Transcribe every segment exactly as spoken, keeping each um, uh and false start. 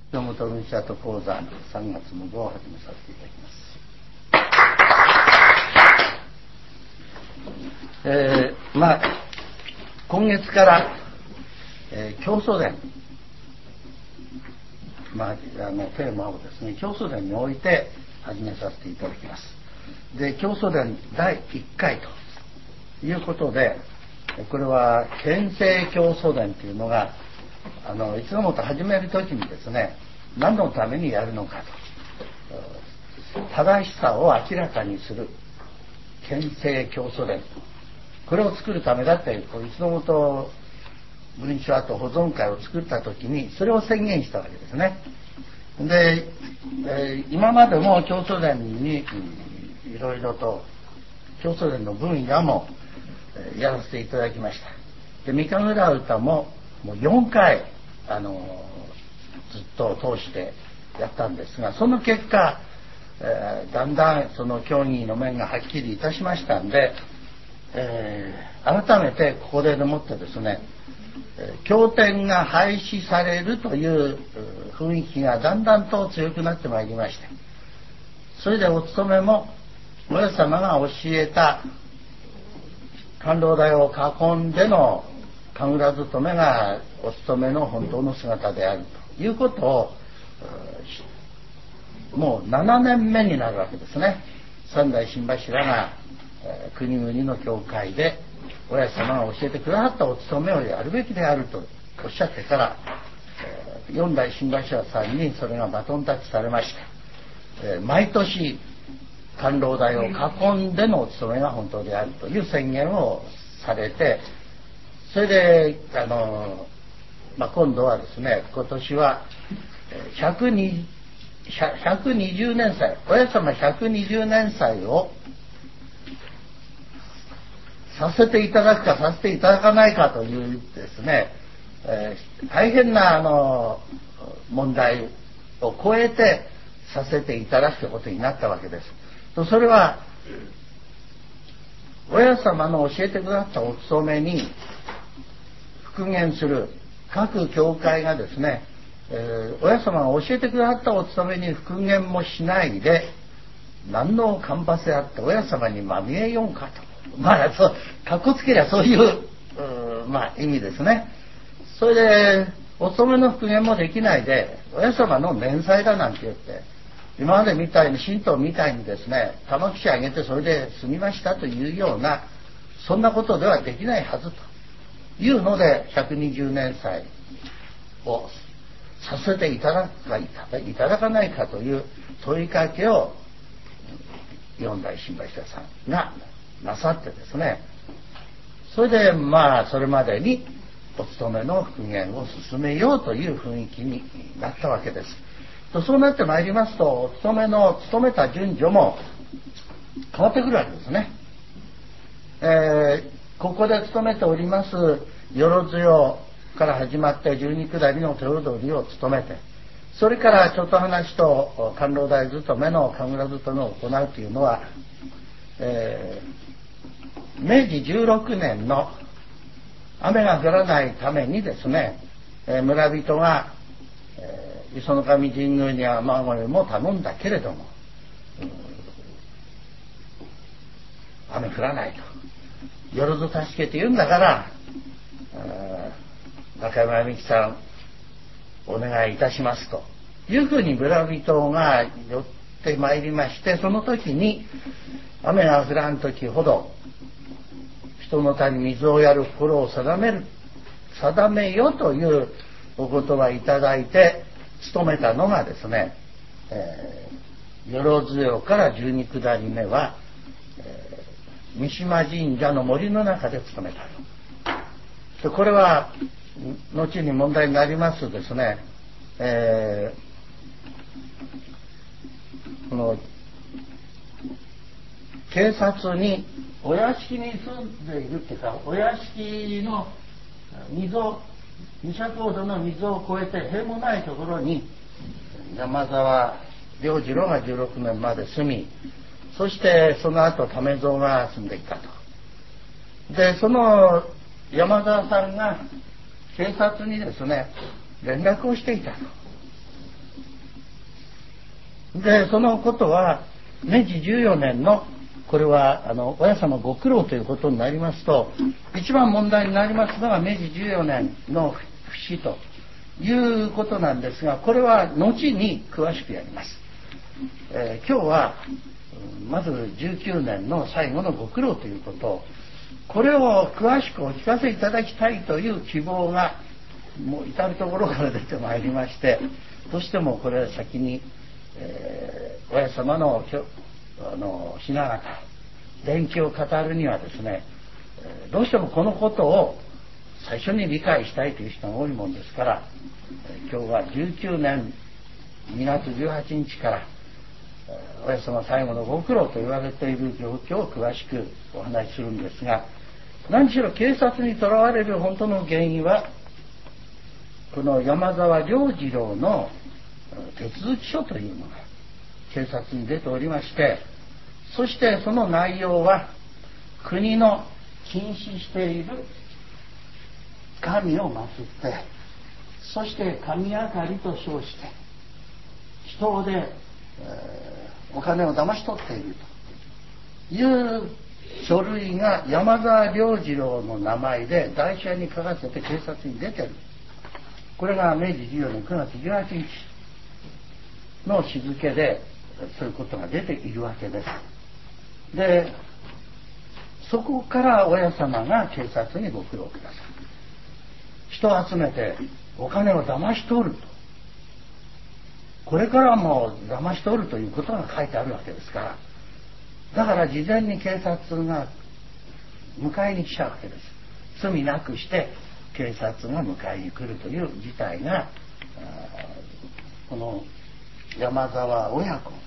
山本文社と講座さんがつの号を始めさせていただきます。えー、まあ今月から、えー、教祖伝、まあ、あのテーマをですね教祖伝において始めさせていただきます。で教祖伝だいいっかいということで、これは憲政教祖伝というのがあのいつのもと始めるときにですね、何のためにやるのかと、正しさを明らかにする憲政教祖伝、これを作るためだっていつのもと文書跡保存会を作ったときにそれを宣言したわけですね。で、えー、今までも教祖伝にいろいろと教祖伝の分野もやらせていただきました。で三日村歌ももうよんかいあのずっと通してやったんですが、その結果、えー、だんだんその教義の面がはっきりいたしましたんで、えー、改めてここでもってですね、経典が廃止されるという雰囲気がだんだんと強くなってまいりまして、それでお勤めも親様が教えた官老台を囲んでの神楽勤めがお勤めの本当の姿であるということをもうななねんめになるわけですね。三代新柱が、えー、国々の教会で親様が教えてくださったお勤めをやるべきであるとおっしゃってから、えー、四代新柱さんにそれがバトンタッチされまして、えー、毎年官老台を囲んでのお勤めが本当であるという宣言をされて、それであの、まあ、今度はですね、今年はひゃくにじゅうねんさい、親様ひゃくにじゅうねんさいをさせていただくかさせていただかないかというですね、えー、大変なあの問題を超えてさせていただくということになったわけです。とそれは親様の教えてくださったお勤めに復元する各教会がですね、えー、親様が教えてくださったお勤めに復元もしないで何のかんばせあって親様にまみえようかと、まあそうかっこつけりゃそういう、う、まあ、意味ですね。それでお勤めの復元もできないで親様の年祭だなんて言って、今までみたいに神道みたいにですね玉串あげてそれで済みましたというようなそんなことではできないはずというのでひゃくにじゅうねんさいをさせていただくかいただかないかという問いかけを四代新柱さんがなさってですね、それでまあそれまでにお勤めの復元を進めようという雰囲気になったわけです。とそうなってまいりますと、お勤めの勤めた順序も変わってくるわけですね。えー、ここで勤めておりますよろずよから始まって十二下りの手踊りを務めて、それからちょっと話と官老台勤めの神楽勤めを行うというのは、えー、めいじじゅうろくねんの雨が降らないためにですね、えー、村人が、えー磯の神神宮に雨乞いも頼んだけれども、雨降らないと、よろず助けて言うんだから、中山美樹さんお願いいたしますというふうに村人が寄ってまいりまして、その時に雨が降らん時ほど人の田に水をやる心を定める定めよというお言葉いただいて勤めたのがですね、えー、よろずよから十二下り目は、えー、三島神社の森の中で勤めたと。でこれは後に問題になりますとですね、えー、この警察にお屋敷に住んでいるっていうか、お屋敷の溝二尺ほどの溝を越えて塀もないところに山沢良次郎がじゅうろくねんまで住み、そしてその後為蔵が住んでいたと。でその山沢さんが警察にですね連絡をしていたと。 でそのことはめいじじゅうよねんのこれはあの親様ご苦労ということになりますと、一番問題になりますのがめいじじゅうよねんの不死ということなんですが、これは後に詳しくやります。えー、今日はまずじゅうきゅうねんの最後のご苦労ということ、これを詳しくお聞かせいただきたいという希望がもう至るところから出てまいりまして、どうしてもこれは先に、えー、親様のあの雛形伝記を語るにはですね、どうしてもこのことを最初に理解したいという人が多いもんですから、今日はじゅうきゅうねんにがつじゅうはちにちから親様最後のご苦労と言われている状況を詳しくお話しするんですが、何しろ警察にとらわれる本当の原因はこの山沢良次郎の手続き書というのが警察に出ておりまして、そしてその内容は国の禁止している神を祀って、そして神明かりと称して人で、えー、お金を騙し取っているという書類が山沢良次郎の名前で台車に書かせて警察に出てる。これがめいじじゅうよねんくがつじゅうはちにちの日付でそういうことが出ているわけです。でそこから親様が警察にご苦労ください。人を集めてお金を騙し取ると、これからも騙し取るということが書いてあるわけですから、だから事前に警察が迎えに来ちゃうわけです。罪なくして警察が迎えに来るという事態がこの山沢親子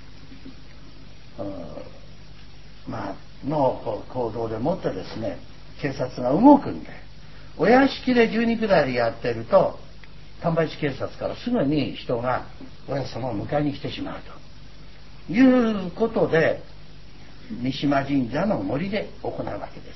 まあの行動でもってですね、警察が動くんで、お屋敷で十二下りやってると丹波市警察からすぐに人が親様を迎えに来てしまうということで三島神社の森で行うわけです。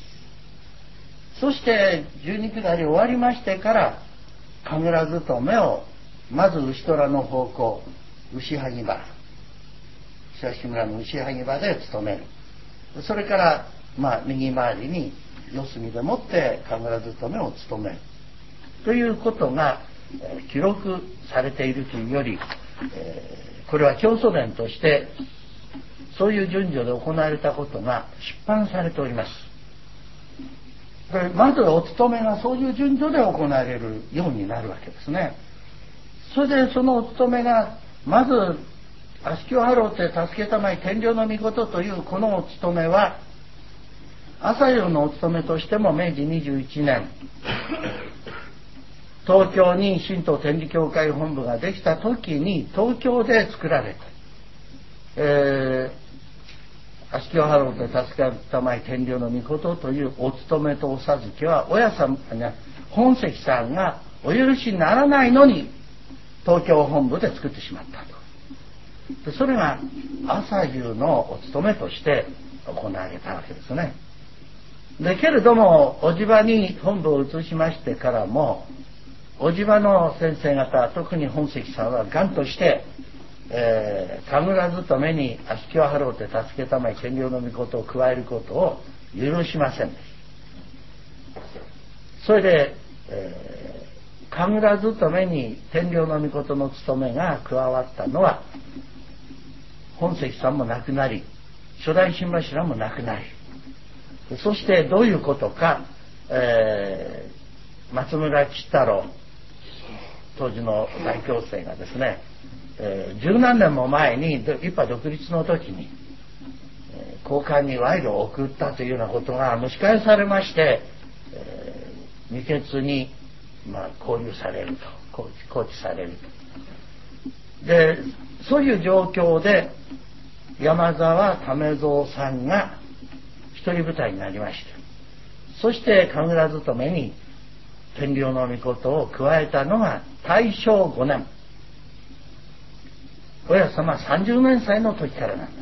そして十二下り終わりましてから神楽勤めをまず牛虎の方向、牛萩場、久し村の牛萩場で勤める。それからまあ右回りに四隅でもって神楽勤めを務めるということが、えー、記録されているというより、えー、これは教祖伝としてそういう順序で行われたことが出版されております。でまずお勤めがそういう順序で行われるようになるわけですね。それでそのお勤めがまず足清ハローって助けたまい天領の御事というこのお勤めは朝夕のお勤めとしてもめいじにじゅういちねん東京に神道天理教会本部ができた時に東京で作られた、えー、足清ハローって助けたまい天領の御事というお勤めとお授けは親様が本石さんがお許しにならないのに東京本部で作ってしまったと。でそれが朝夕のお勤めとして行われたわけですね。でけれどもおじ場に本部を移しましてからもおじ場の先生方、特に本石さんは頑として、えー、神楽勤めに足清ハローって助けたまい天領の御事を加えることを許しませんでした。それで、えー、神楽勤めに天領の御事の務めが加わったのは本石さんも亡くなり初代新柱も亡くなり、そしてどういうことか、えー、松村吉太郎当時の大教生がですね、えー、十何年も前に一派独立の時に、えー、交換に賄賂を送ったというようなことが蒸し返されまして、えー、未決に、まあ、拘留されると拘置されると。でそういう状況で山沢為蔵さんが一人舞台になりまして、そして神楽勤めに天領の御事を加えたのが大正ごねん、親様さんじゅうねんさいの時からなんです。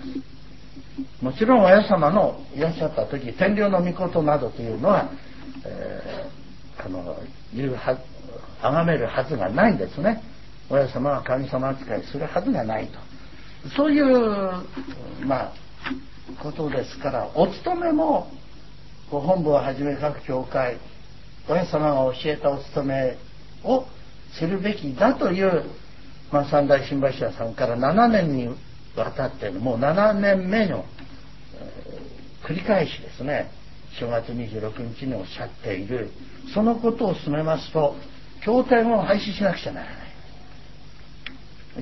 もちろん親様のいらっしゃった時天領の御事などというのは、えー、あの言うは崇めるはずがないんですね。親様は神様扱いするはずがないとそういうまあことですから、お勤めも本部をはじめ各教会、親様が教えたお勤めをするべきだという、まあ、三大新柱さんからななねんにわたってもうななねんめの、えー、繰り返しですね、しがつにじゅうろくにちにおっしゃっている、そのことを進めますと経典を廃止しなくちゃならない。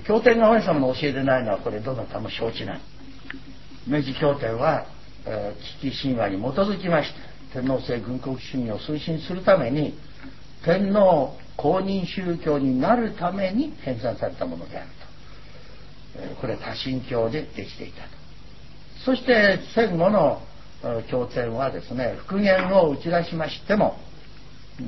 経典が親様の教えでないのはこれどなたも承知ない。明治経典は、えー、危機神話に基づきまして天皇制軍国主義を推進するために天皇公認宗教になるために編纂されたものであると、えー、これは多神教でできていたと。そして戦後の経典はですね、復元を打ち出しましても、うん、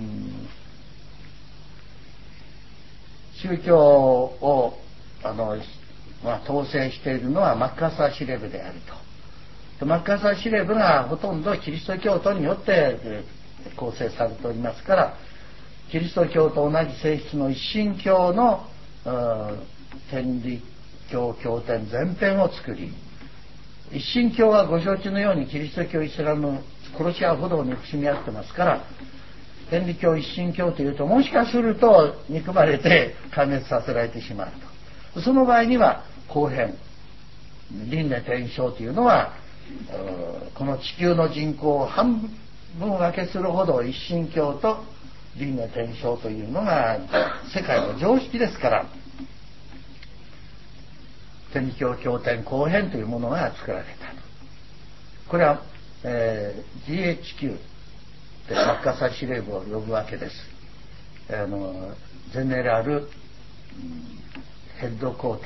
宗教をあの、まあ、統制しているのはマッカーサー司令部であると。マッカーサー司令部がほとんどキリスト教徒によって構成されておりますから、キリスト教と同じ性質の一神教の天理教経典全編を作り、一神教はご承知のようにキリスト教イスラム殺し合うほど憎しみ合ってますから、天理教一神教というともしかすると憎まれて壊滅させられてしまうと。その場合には後編輪廻転生というのはこの地球の人口を半分分けするほど一神教と輪廻転生というのが世界の常識ですから、天理教経典後編というものが作られた。これは、えー、ジーエイチキュー でマッカーサー司令部を呼ぶわけです。あのゼネラルヘッドクォーター、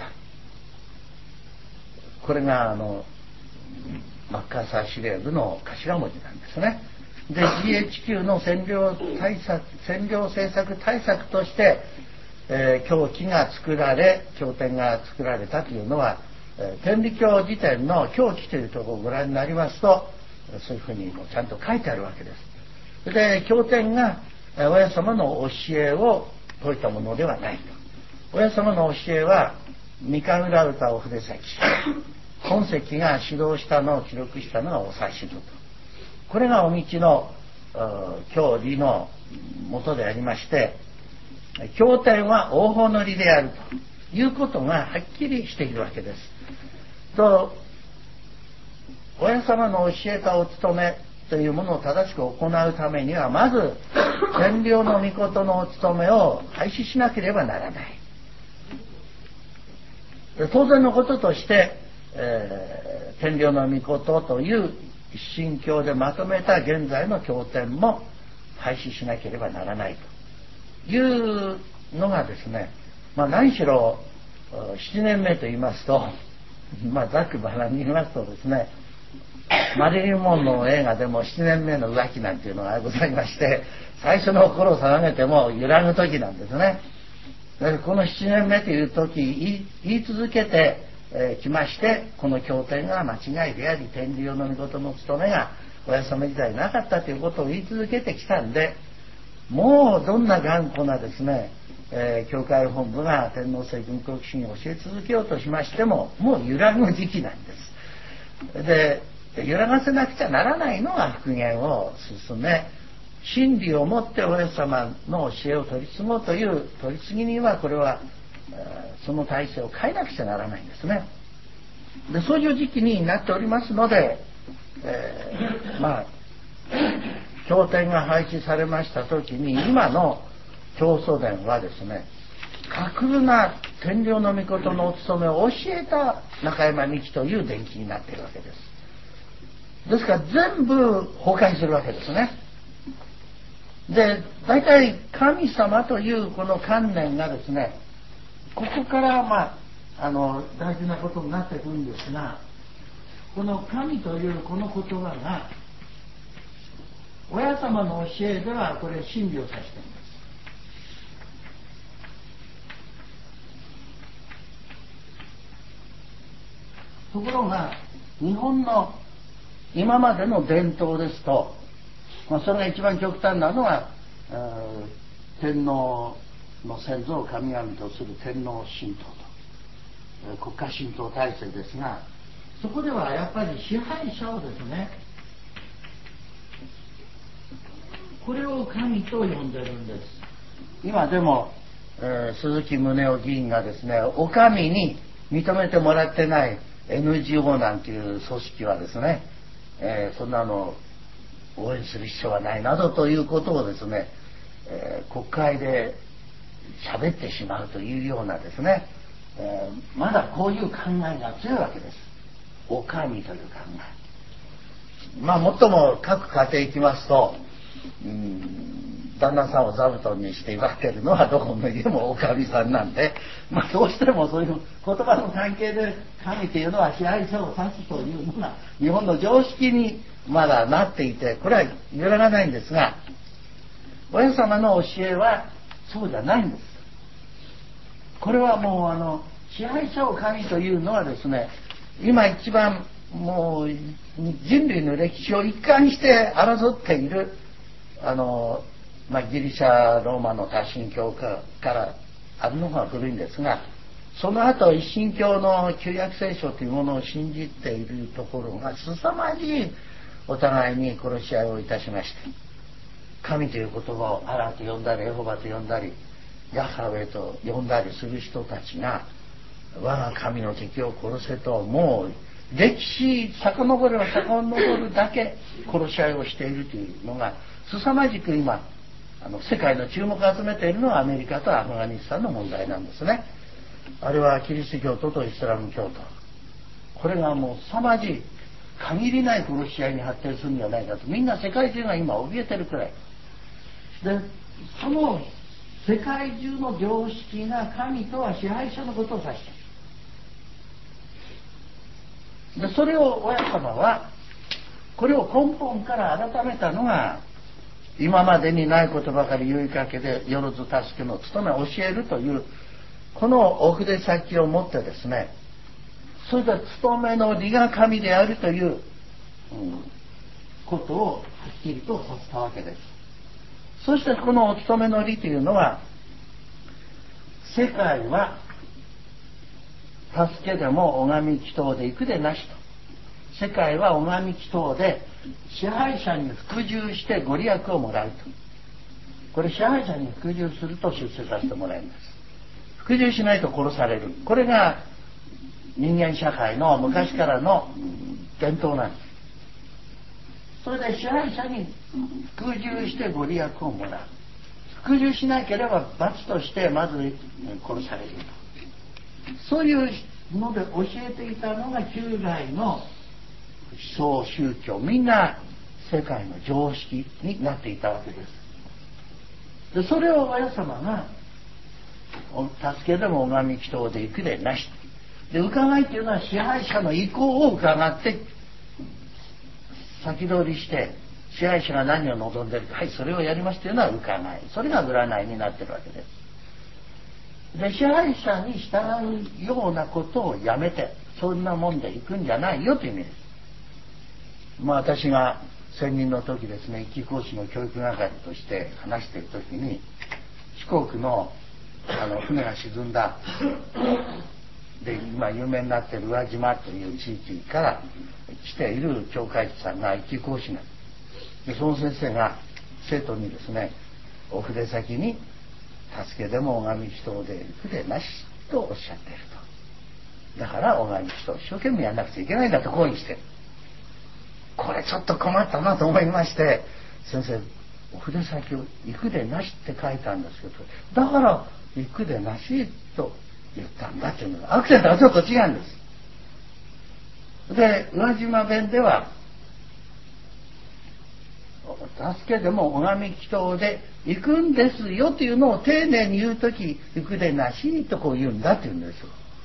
これがあのマッカーサー司令部の頭文字なんですね。で ジーエイチキュー の占領対策占領政策対策として、えー、教記が作られ経典が作られたというのは、えー、天理教辞典の教記というところをご覧になりますとそういうふうにもちゃんと書いてあるわけです。で経典が親様の教えを説いたものではないと。親様の教えは三日浦歌お筆先本石が指導したのを記録したのがお指図と、これがお道の教理のもとでありまして、経典は応報の理であるということがはっきりしているわけです。と親様の教えたお務めというものを正しく行うためにはまず天領の御事のお務めを廃止しなければならない。当然のこととして、えー、天領の御事という一神教でまとめた現在の経典も廃止しなければならないというのがですね、まあ、何しろななねんめと言いますと、まあ、ざっくばらんに言いますとですね、マリリン・モンローの映画でもななねんめの浮気なんていうのがございまして、最初の心を定めても揺らぐ時なんですね。でこのななねんめという時言い続けてき、えー、まして、この経典が間違いであり天理教の御事の務めが親様時代なかったということを言い続けてきたんで、もうどんな頑固なですね、えー、教会本部が天皇制軍国主義を教え続けようとしましてももう揺らぐ時期なんです。で揺らがせなくちゃならないのが復元を進め、真理をもって親様の教えを取り継ごうという取り次ぎにはこれはその体制を変えなくちゃならないんですね。でそういう時期になっておりますので、えー、まあ経典が廃止されました時に今の教祖伝はですね、架空な天領の御事のお務めを教えた中山美紀という伝記になっているわけです。ですから全部崩壊するわけですね。で大体神様というこの観念がですね、ここからまああの大事なことになってくるんですが、この神というこの言葉が親様の教えではこれ真理を指しています。ところが日本の今までの伝統ですと、まあ、それが一番極端なのは天皇の先祖を神々とする天皇神道と、 国家神道体制ですが、そこではやっぱり支配者をですね、これを神と呼んでるんです。今でも、えー、鈴木宗男議員がですね、お上に認めてもらってない エヌジーオー なんていう組織はですね、えー、そんなの応援する必要はないなどということをですね、えー、国会で喋ってしまうというようなですね、えー、まだこういう考えが強いわけです。お上という考え。まあもっとも各家庭行きますと、うん、旦那さんを座布団にして祝ってるのはどこの家もおかみさんなんで、まあ、どうしてもそういう言葉の関係で神というのは支配者を指すというのが日本の常識にまだなっていて、これは揺らがないんですが、親様の教えはそうじゃないんです。これはもうあの支配者を神というのはですね、今一番もう人類の歴史を一貫して争っているあの、まあ、ギリシャローマの多神教からあるのが古いんですが、その後一神教の旧約聖書というものを信じているところが凄まじいお互いに殺し合いをいたしまして、神という言葉をアラと呼んだりエホバと呼んだりヤハウェと呼んだりする人たちが、我が神の敵を殺せと、もう歴史遡れば遡るだけ殺し合いをしているというのが凄まじく今あの世界の注目を集めているのはアメリカとアフガニスタンの問題なんですね。あれはキリスト教徒とイスラム教徒、これがもう凄まじい限りない殺し合いに発展するんじゃないかと、みんな世界中が今怯えてるくらいで、その世界中の常識が神とは支配者のことを指している。でそれを親様はこれを根本から改めたのが、今までにないことばかり言いかけでよろず助けの務めを教えるというこのお筆先を持ってですね、それで務めの理が神であるという、うん、ことをはっきりとさせたわけです。そしてこのお務めの理というのは、世界は助けでも拝み祈祷で行くでなしと。世界は拝み祈祷で支配者に服従してご利益をもらうと。これ支配者に服従すると出世させてもらいます。服従しないと殺される。これが人間社会の昔からの伝統なんです。それで支配者に服従してご利益をもらう。服従しなければ罰としてまず殺されると。そういうので教えていたのが旧来の思想宗教、みんな世界の常識になっていたわけです。でそれを親様が助けでも拝み祈祷で行くでなしで、伺いというのは支配者の意向を伺って先取りして支配者が何を望んでいるか、はいそれをやりますというのは伺い、それが占いになっているわけです。で支配者に従うようなことをやめて、そんなもんで行くんじゃないよという意味です。まあ私が専任の時ですね、一級講師の教育係として話している時に、四国のあの船が沈んだで今有名になっている宇和島という地域から来ている教会長さんが一級講師なんで、その先生が生徒にですね、お筆先に助けでも拝み祈祷で行くでなしとおっしゃっていると。だから拝み祈祷を一生懸命やらなくちゃいけないんだと講義してる。これちょっと困ったなと思いまして、先生お筆先を行くでなしって書いたんですけど、だから行くでなしと言ったんだっていうのがアクセントがちょっと違うんです。で宇和島弁では助けでも拝み祈祷で行くんですよというのを丁寧に言うとき、行くでなしとこう言うんだって言うんです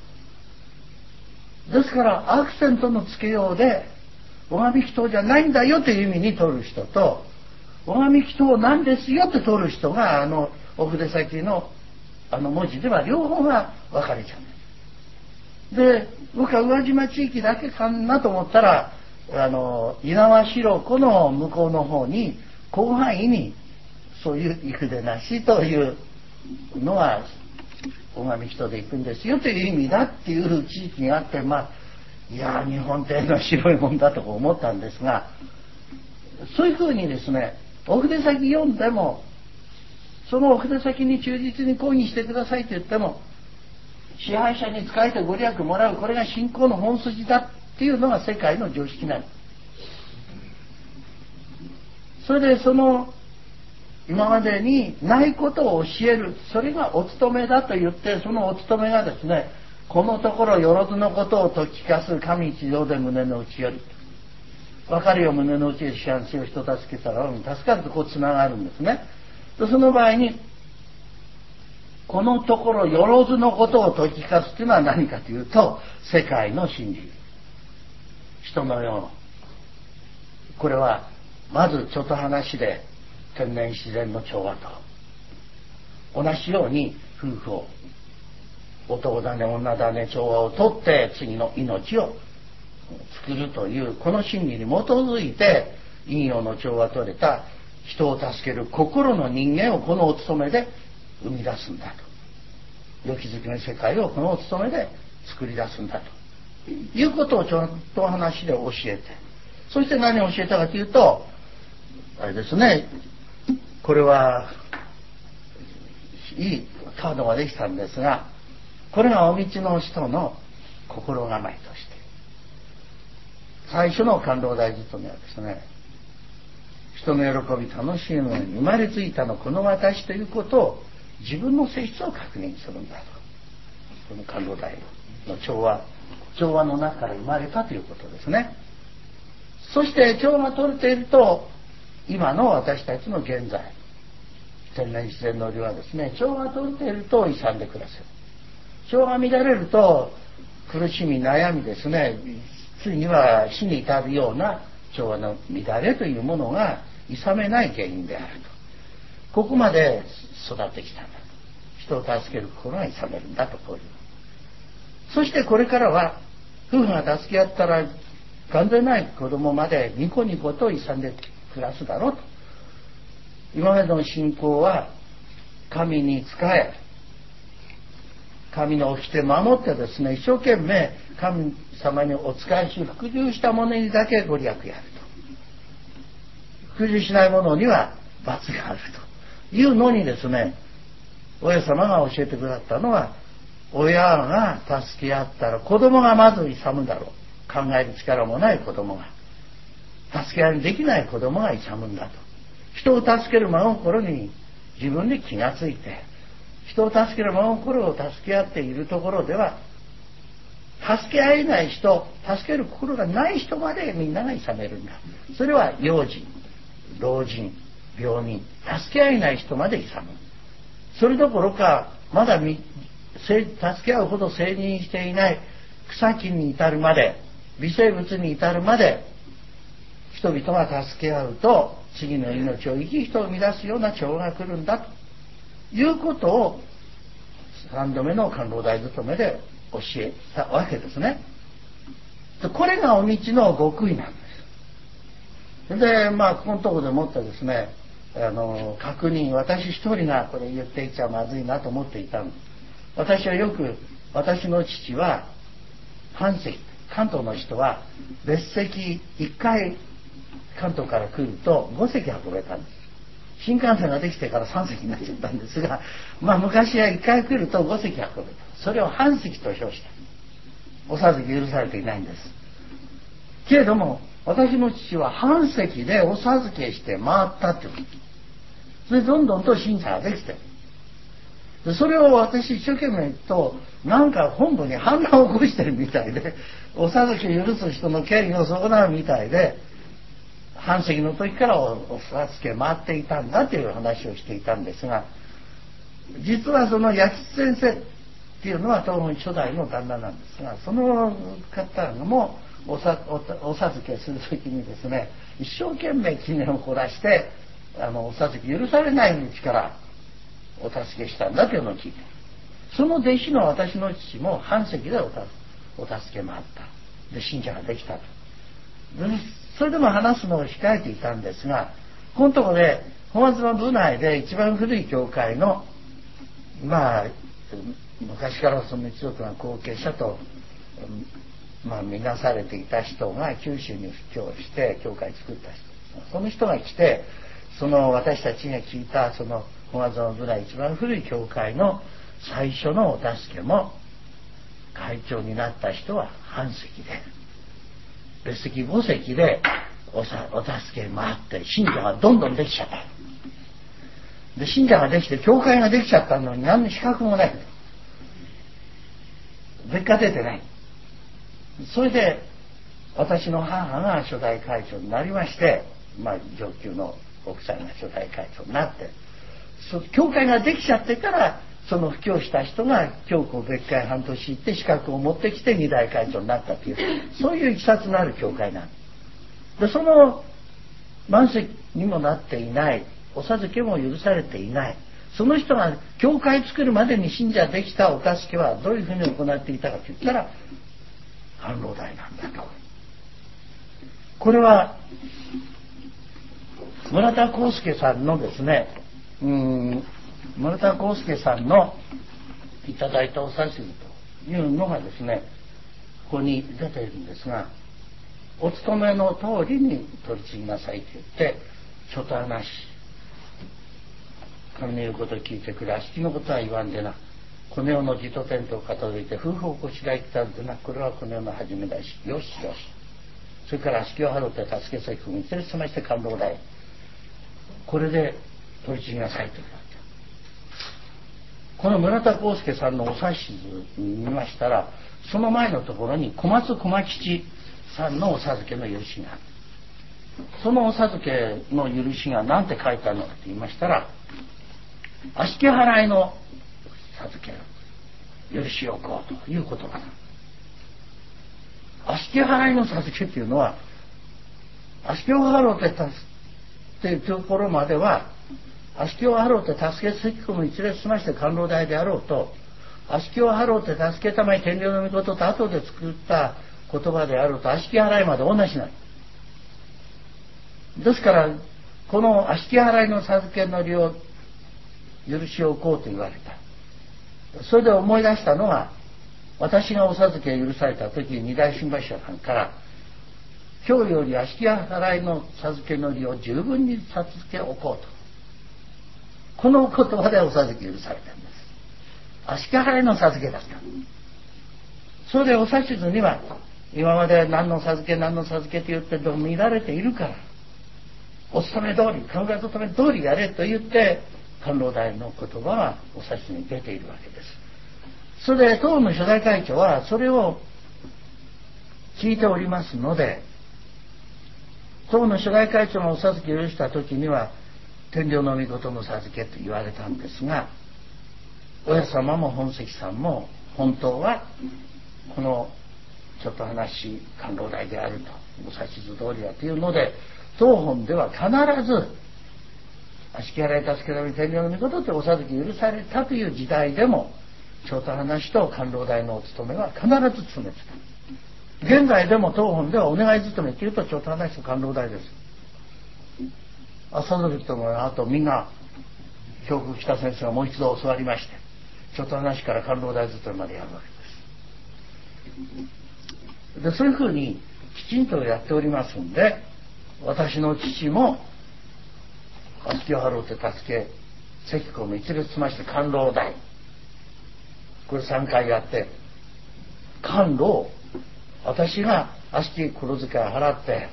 よ。ですからアクセントのつけようで拝み祈祷じゃないんだよという意味に取る人と、拝み祈祷なんですよって取る人が、あのお筆先のあの文字では両方が分かれちゃう。で僕は宇和島地域だけかなと思ったら、あの猪苗代湖の向こうの方に広範囲にそういう行くでなしというのは拝み人で行くんですよという意味だっていう地域があって、まあいや日本っていうのは白いもんだと思ったんですが、そういうふうにですね、お筆先読んでもそのお筆先に忠実に講義してくださいと言っても、支配者に仕えてご利益もらう、これが信仰の本筋だっていうのが世界の常識なんです。それでその今までにないことを教える、それがお務めだと言って、そのお務めがですね、このところよろずのことを説き聞かす神一同で胸の内より、分かるよ胸の内で思案しよう人助けたら助かるとこうつながるんですね。その場合にこのところよろずのことを説き聞かすというのは何かというと、世界の真理、人の世の、これはまずちょっと話で天然自然の調和と同じように夫婦を男だね女だね調和をとって次の命を作るというこの真理に基づいて陰陽の調和とれた人を助ける心の人間をこのお務めで生み出すんだと、良きづきの世界をこのお務めで作り出すんだということをちょっと話で教えて、そして何を教えたかというと、あれですね、これはいいカードができたんですが、これがお道の人の心構えとして、最初の感動大務めはですね、人の喜び楽しみのに生まれついたのこの私ということを自分の性質を確認するんだと。この感動大の調和調和の中から生まれたということですね。そして調和が取れていると、今の私たちの現在天然自然の量はですね、調和が取れていると勇んで暮らせる。調和が乱れると苦しみ悩みですね、ついには死に至るような調和の乱れというものが諌めない原因であると。ここまで育ってきたんだと。人を助ける心が諌めるんだと、こういう。そしてこれからは夫婦が助け合ったら完全ない子供までニコニコと勇んで暮らすだろうと。今までの信仰は神に仕え、神の掟守ってですね、一生懸命神様にお仕えし服従した者にだけご利益やると、服従しない者には罰があるというのにですね、親様が教えてくださったのは、親が助け合ったら子供がまず勇むだろう、考える力もない子供が、助け合いにできない子供が勇むんだと。人を助ける真心に自分で気がついて、人を助ける真心を助け合っているところでは、助け合えない人、助ける心がない人までみんなが諌めるんだ。それは幼児、老人、病人、助け合えない人まで諌む。それどころかまだみ助け合うほど成人していない草木に至るまで、微生物に至るまで人々が助け合うと次の命を生き人を生み出すような調和が来るんだということを三度目の官老大務めで教えたわけですね。これがお道の極意なんです。でまあここのところでもってですね、あの確認、私一人がこれ言っていちゃまずいなと思っていたんです。私はよく、私の父は半席、関東の人は別席いっかい関東から来るとご席運べたんです。新幹線ができてからさん席になっちゃったんですが、まあ昔はいっかい来るとご席運べた。それを半席と称した。お授け許されていないんです。けれども私の父は半席でお授けして回ったっていう。それでどんどんと信者ができてる。でそれを私一生懸命言うと、なんか本部に反乱を起こしてるみたいで、お授け許す人の権利を損なうみたいで、半席の時からお授け回っていたんだという話をしていたんですが、実はその八吉先生っていうのは当分初代の旦那なんですが、その方もおさおお授けする時にですね、一生懸命記念を凝らしてあのお授け許されないうちからお助けしたんだというのを聞いて、その弟子の私の父も半席でおたお助け回った。で信者ができたと。でそれでも話すのを控えていたんですが、このところで本松の部内で一番古い教会のまあ昔からその一族が後継者と、まあ、見なされていた人が九州に布教して教会作った人、その人が来て、その私たちが聞いたその本業村一番古い教会の最初のお助けも、会長になった人は半席で、別席ご席でおさお助けに回って、信者がどんどんできちゃった。で信者ができて教会ができちゃったのに何の資格もない、別価出てない。それで私の母が初代会長になりまして、まあ上級の奥さんが初代会長になって、そ教会ができちゃってから、その布教した人が教皇別会半年行って資格を持ってきて二代会長になったという、そういういきさつのある教会なんで、その満席にもなっていない、お授けも許されていない、その人が教会作るまでに信者できたお助けはどういうふうに行っていたかといったら、反論代なんだと。これは村田康介さんのですね、うーん村田康介さんのいただいたお指図というのがですね、ここに出ているんですが、お勤めの通りに取り次ぎなさいと言って、ちょっと話、神の言うことを聞いてくれ、悪しきのことは言わんでな、この世の自と天とを片付いて夫婦をこしらえたんでな、これはこの世の始めだし、よしよし、それから悪しきを払って助け先を見せるすまして感動だい、これで取り次ぎなさいと言われた。この村田康介さんのお指図見ましたら、その前のところに小松駒吉さんのお授けの許しがある。そのお授けの許しが何て書いてあるのかと言いましたら、悪しき払いの授け許しをこうという言葉だ。悪しき払いの授けというのは、悪しきを払うっていうところまでは、悪しきを払うて助けすぎくも一列しまして官労代であろうと、悪しきを払うて助けたまえ天領の御事と後で作った言葉であろうと、悪しき払いまで同じない。ですからこの悪しき払いの授けの利を許しをこうと言われた。それで思い出したのは、私がお授け許された時に二代新橋さんから、今日より悪しき払いの授けの利を十分に授けおこうと、この言葉でお授け許されたんです。悪しき払いの授けだった。それでお指図には、今まで何の授け何の授けと言ってどう見られているから、お勤め通り、考え勤め通りやれと言って官労代の言葉はお指図に出ているわけです。それで当の初代会長はそれを聞いておりますので、当の初代会長がお授けを許した時には天領の御事の授けと言われたんですが、親様も本籍さんも本当はこのちょっと話官労代であると、お指図通りだというので、当本では必ず悪しき払い助けられる天領の御事とお授け許されたという時代でも、ちょっと話と官労代のお務めは必ず務めてた。現在でも当本ではお願い勤めというとちょっと話と官労代です。朝の時ともあとみんな教区北先生がもう一度教わりまして、ちょっと話から官労代勤めまでやるわけです。でそういうふうにきちんとやっておりますんで、私の父も悪しきを払うて助け関公の一列しまして官労代、これさんかいやって、官労、私が悪しき黒遣いを払って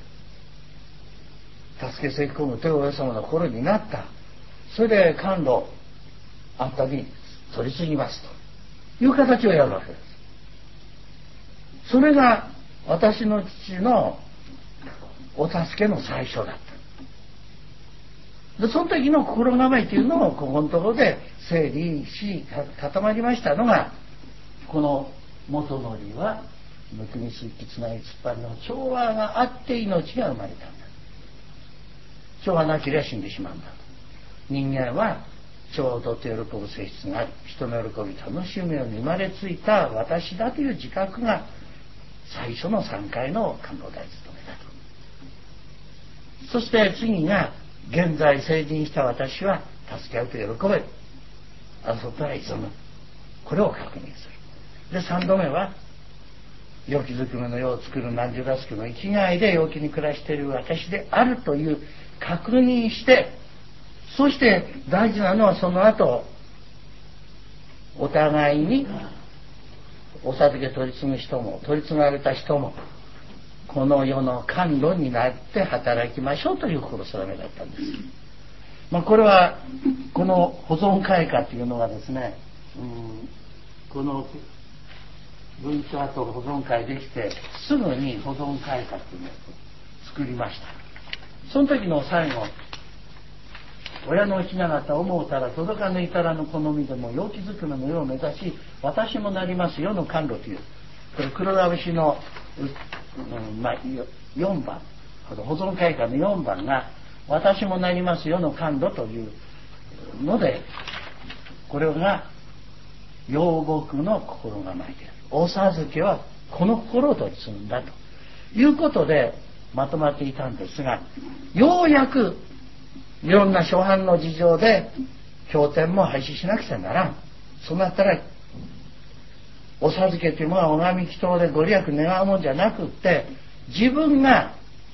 助け関公の手を親様の心になった、それで官労あんたに取り次ぎますという形をやるわけです。それが私の父のお助けの最初だった。でその時の心構えというのをここのところで整理し固まりましたのが、この元則はむくみすっきつなぎつっぱりの調和があって命が生まれたんだ。調和なければ死んでしまうんだと。人間は調和をとって喜ぶ性質があり、人の喜び楽しみを生まれついた私だという自覚が最初のさんかいの官労代務めだと。そして次が、現在成人した私は助け合うと喜べる、争ったら急ぐ、 これを確認する。でさんどめは陽気づくめの世を作る何十ラスクの生きがいで陽気に暮らしている私であるという確認して、そして大事なのはその後お互いにお授け取り継ぐ人も取り継がれた人もこの世の甘露になって働きましょうという心定めだったんです。まあ、これはこの保存会化というのがですね、うん、この文化と保存会できてすぐに保存会化というのを作りました。その時の最後、親のひな形思うたら届かぬいたらの好みでも陽気づくめの世を目指し私もなります世の甘露という、これ黒田節の、うんまあ、よんばん、保存会化のよんばんが私もなります世の甘露というので、これが養牧の心構えである。お授けはこの心を取り継ぐんだということでまとまっていたんですが、ようやくいろんな諸般の事情で経典も廃止しなくちゃならん。そうなったらお授けというものは拝み祈祷でご利益願うもんじゃなくって、自分が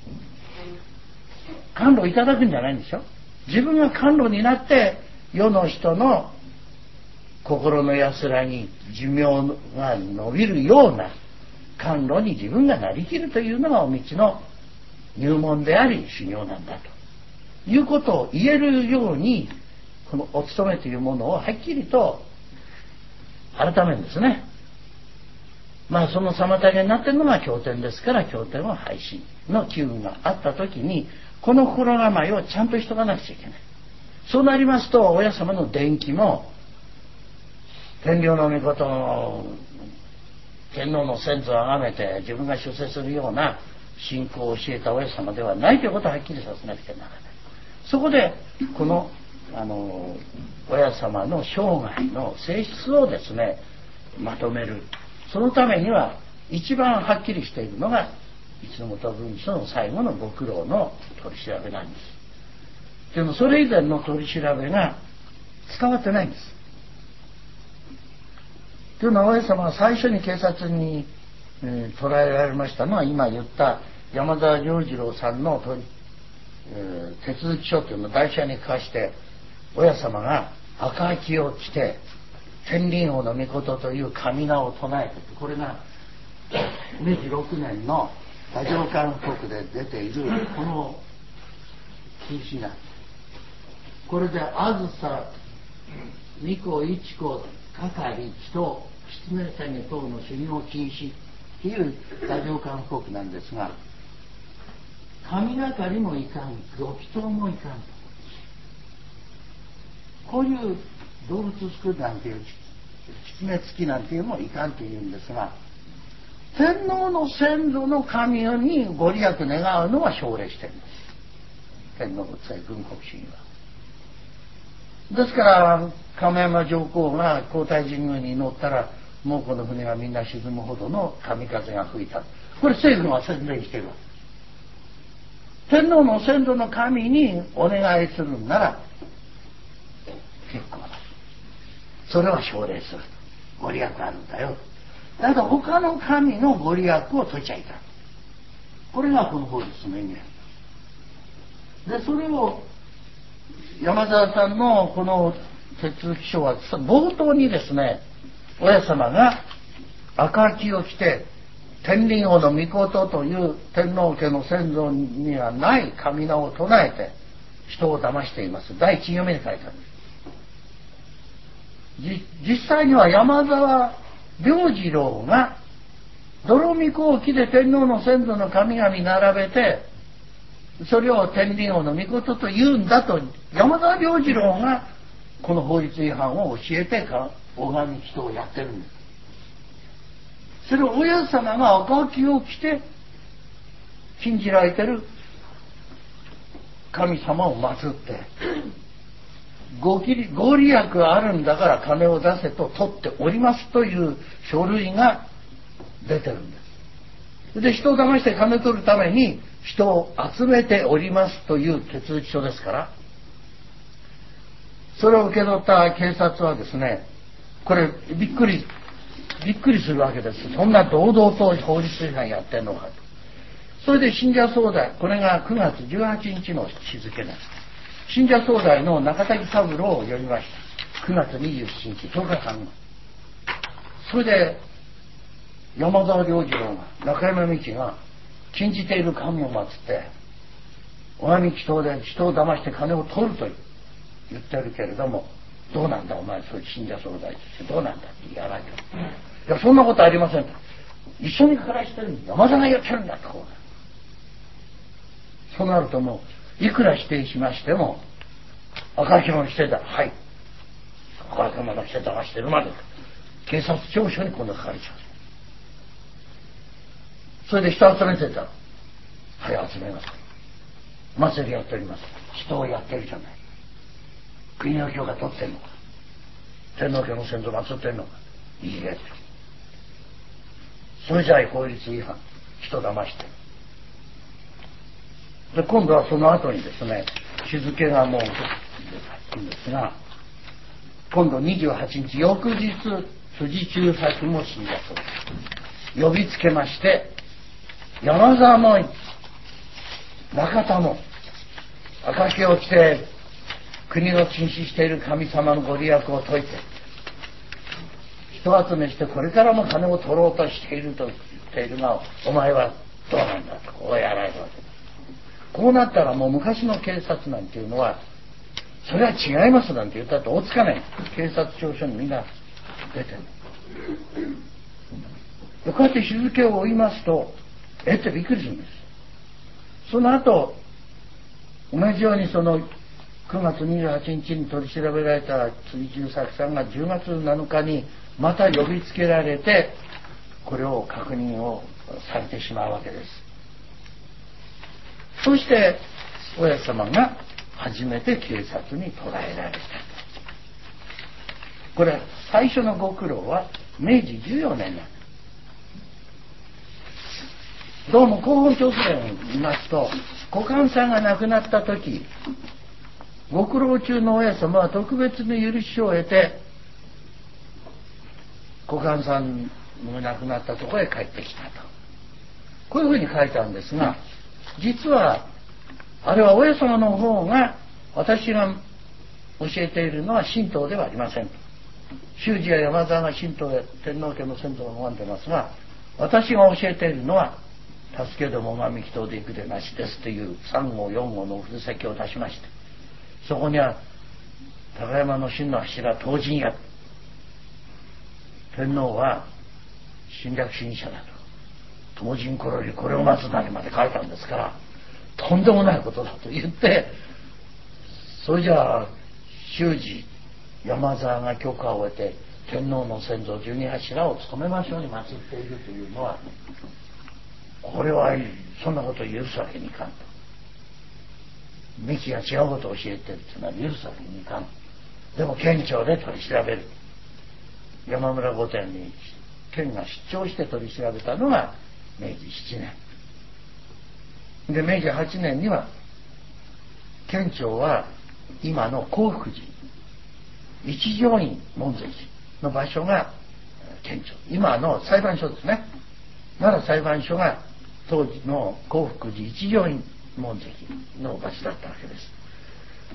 甘露いただくんじゃないんでしょ。自分が甘露になって世の人の心の安らぎ寿命が伸びるような甘露に自分がなりきるというのがお道の入門であり修行なんだということを言えるように、このお勤めというものをはっきりと改めるんですね。まあその妨げになっているのが経典ですから、経典は廃止の機運があった時にこの心構えをちゃんとしとかなくちゃいけない。そうなりますと親様の伝記も天領の御事の天皇の先祖を崇めて自分が出世するような信仰を教えた親様ではないということをはっきりさせなくちゃならない。そこでこのあの親様の生涯の性質をですねまとめる。そのためには一番はっきりしているのが一の元文書の最後のご苦労の取り調べなんです。でもそれ以前の取り調べが伝わってないんです。というのは親様が最初に警察に、えー、捕らえられましたのは今言った山沢良次郎さんの取り、えー、手続き書というのを台車に貸して親様が赤きを着て天輪王の御事という神名を唱えて、これがめいじろくねんの太政官国で出ているこの禁止なんです。これであずさ二子一子係と狐下げ等の修行禁止という太政官国なんですが、神がかりもいかん、ご祈祷もいかんと、こういう動物作るなんていう狐付きなんていうのもいかんというんですが、天皇の先祖の神にご利益願うのは奨励してるんです。天皇仏祭軍国主義は。ですから亀山上皇が皇太神宮に乗ったらもうこの船がみんな沈むほどの神風が吹いた。これ政府が宣伝しているわけです。天皇の先祖の神にお願いするんなら結構だ、それは奨励する、ご利益あるんだよ。だけど他の神のご利益を解いちゃいかん。これがこの法律の意味で、それを山沢さんのこの手続き書は冒頭にですね、親様が赤きを着て天輪王の御事という天皇家の先祖にはない神名を唱えて人を騙しています。第一行目に書いてある。実際には山沢良次郎が泥御子を着で天皇の先祖の神々並べてそれを天輪王の御事と言うんだと山沢良次郎がこの法律違反を教えてか拝み祈祷をやってるんです。それを親様が赤きを着て禁じられてる神様を祀ってご利益あるんだから金を出せと取っておりますという書類が出てるんです。で人を騙して金取るために人を集めておりますという手続き書ですから、それを受け取った警察はですね、 これびっくりびっくりするわけです。そんな堂々と法律違反やってんのかと。それで信者総代、これがくがつじゅうはちにちの日付なんです。信者総代の中滝三郎を呼びました。くがつにじゅうしちにち、とおかかん後。それで山沢良次郎が、中山美紀が禁じている神を祀って尾上祈祷で人を騙して金を取ると言ってるけれども、どうなんだお前、そういう信者総代としてどうなんだって言わないと、いやそんなことありませんと、一緒に暮らしてるのに山田が言ってるんだと。こうそうなるともういくら否定しましても、赤ひものしてた、はい赤ひものして騙してるまで警察庁舎に今度かかれちゃう。それで人集めてたら、はい集めます、祭りやっております、人をやってるじゃない、国の許可取ってんのか、天皇家の先祖祀ってんのか、いいえ、それじゃあ法律違反、人騙してる。で今度はその後にですね、日付がもういいんですが、今度にじゅうはちにち翌日、辻中作も信者総代呼びつけまして、山沢も中田も赤毛を着て国の禁止している神様のご利益を説いて人集めして、これからも金を取ろうとしていると言っているが、お前はどうなんだとこうやられるわけです。こうなったらもう昔の警察なんていうのは、それは違いますなんて言ったって追いつかない。警察庁舎にみんな出てる。でこうやって日付を追いますと、えってびっくりするんです。その後同じようにそのくがつにじゅうはちにちに取り調べられた辻中作さんがじゅうがつなのかにまた呼びつけられて、これを確認をされてしまうわけです。そして親様が初めて警察に捕らえられた。これ最初のご苦労はめいじじゅうよねんなんです。どうも広報調査を見ますと、小官さんが亡くなった時、ご苦労中の親様は特別に許しを得て小官さんの亡くなったところへ帰ってきたと、こういうふうに書いたんですが、実はあれは親様の方が、私が教えているのは神道ではありません。修士や山沢が神道や天皇家の先祖を拝んでますが、私が教えているのは助けども拝み祈祷で行くでなしですというさん号よん号の布石を出しまして、そこには高山の真の柱東神や、天皇は侵略主義者だと、東神ころりこれを待つなりまで書いたんですから、とんでもないことだと言って、それじゃあ修士山沢が許可を得て天皇の先祖十二柱を務めましょうに祀っているというのは、これはそんなことを許すわけにいかんと。美紀が違うことを教えてるっていうのは許すわけにいかん。でも県庁で取り調べる。山村御殿に県が出張して取り調べたのがめいじしちねんで、めいじはちねんには県庁は今の興福寺一条院門跡の場所が県庁、今の裁判所ですね。奈良裁判所が当時の興福寺一条院門跡の場所だったわけです。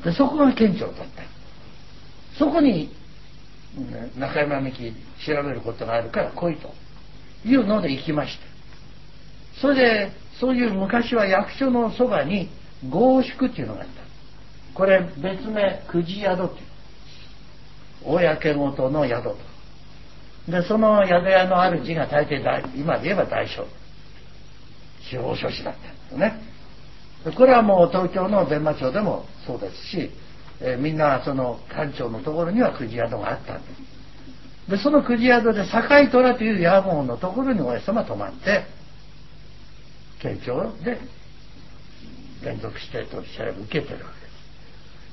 でそこが県庁だった。そこに中山美紀調べることがあるから来いというので行きました。それでそういう昔は役所のそばに合宿っていうのがあった。これ別名くじ宿っていう公ごとの宿と。でその宿屋の主が大抵大今で言えば大将司法書士だったんですよね。でこれはもう東京の伝馬町でもそうですし、えー、みんなその官庁のところにはくじ宿があったんです。でそのくじ宿で堺虎という屋号のところに親様泊まって県庁で連続して取り調べ受けてるわけです。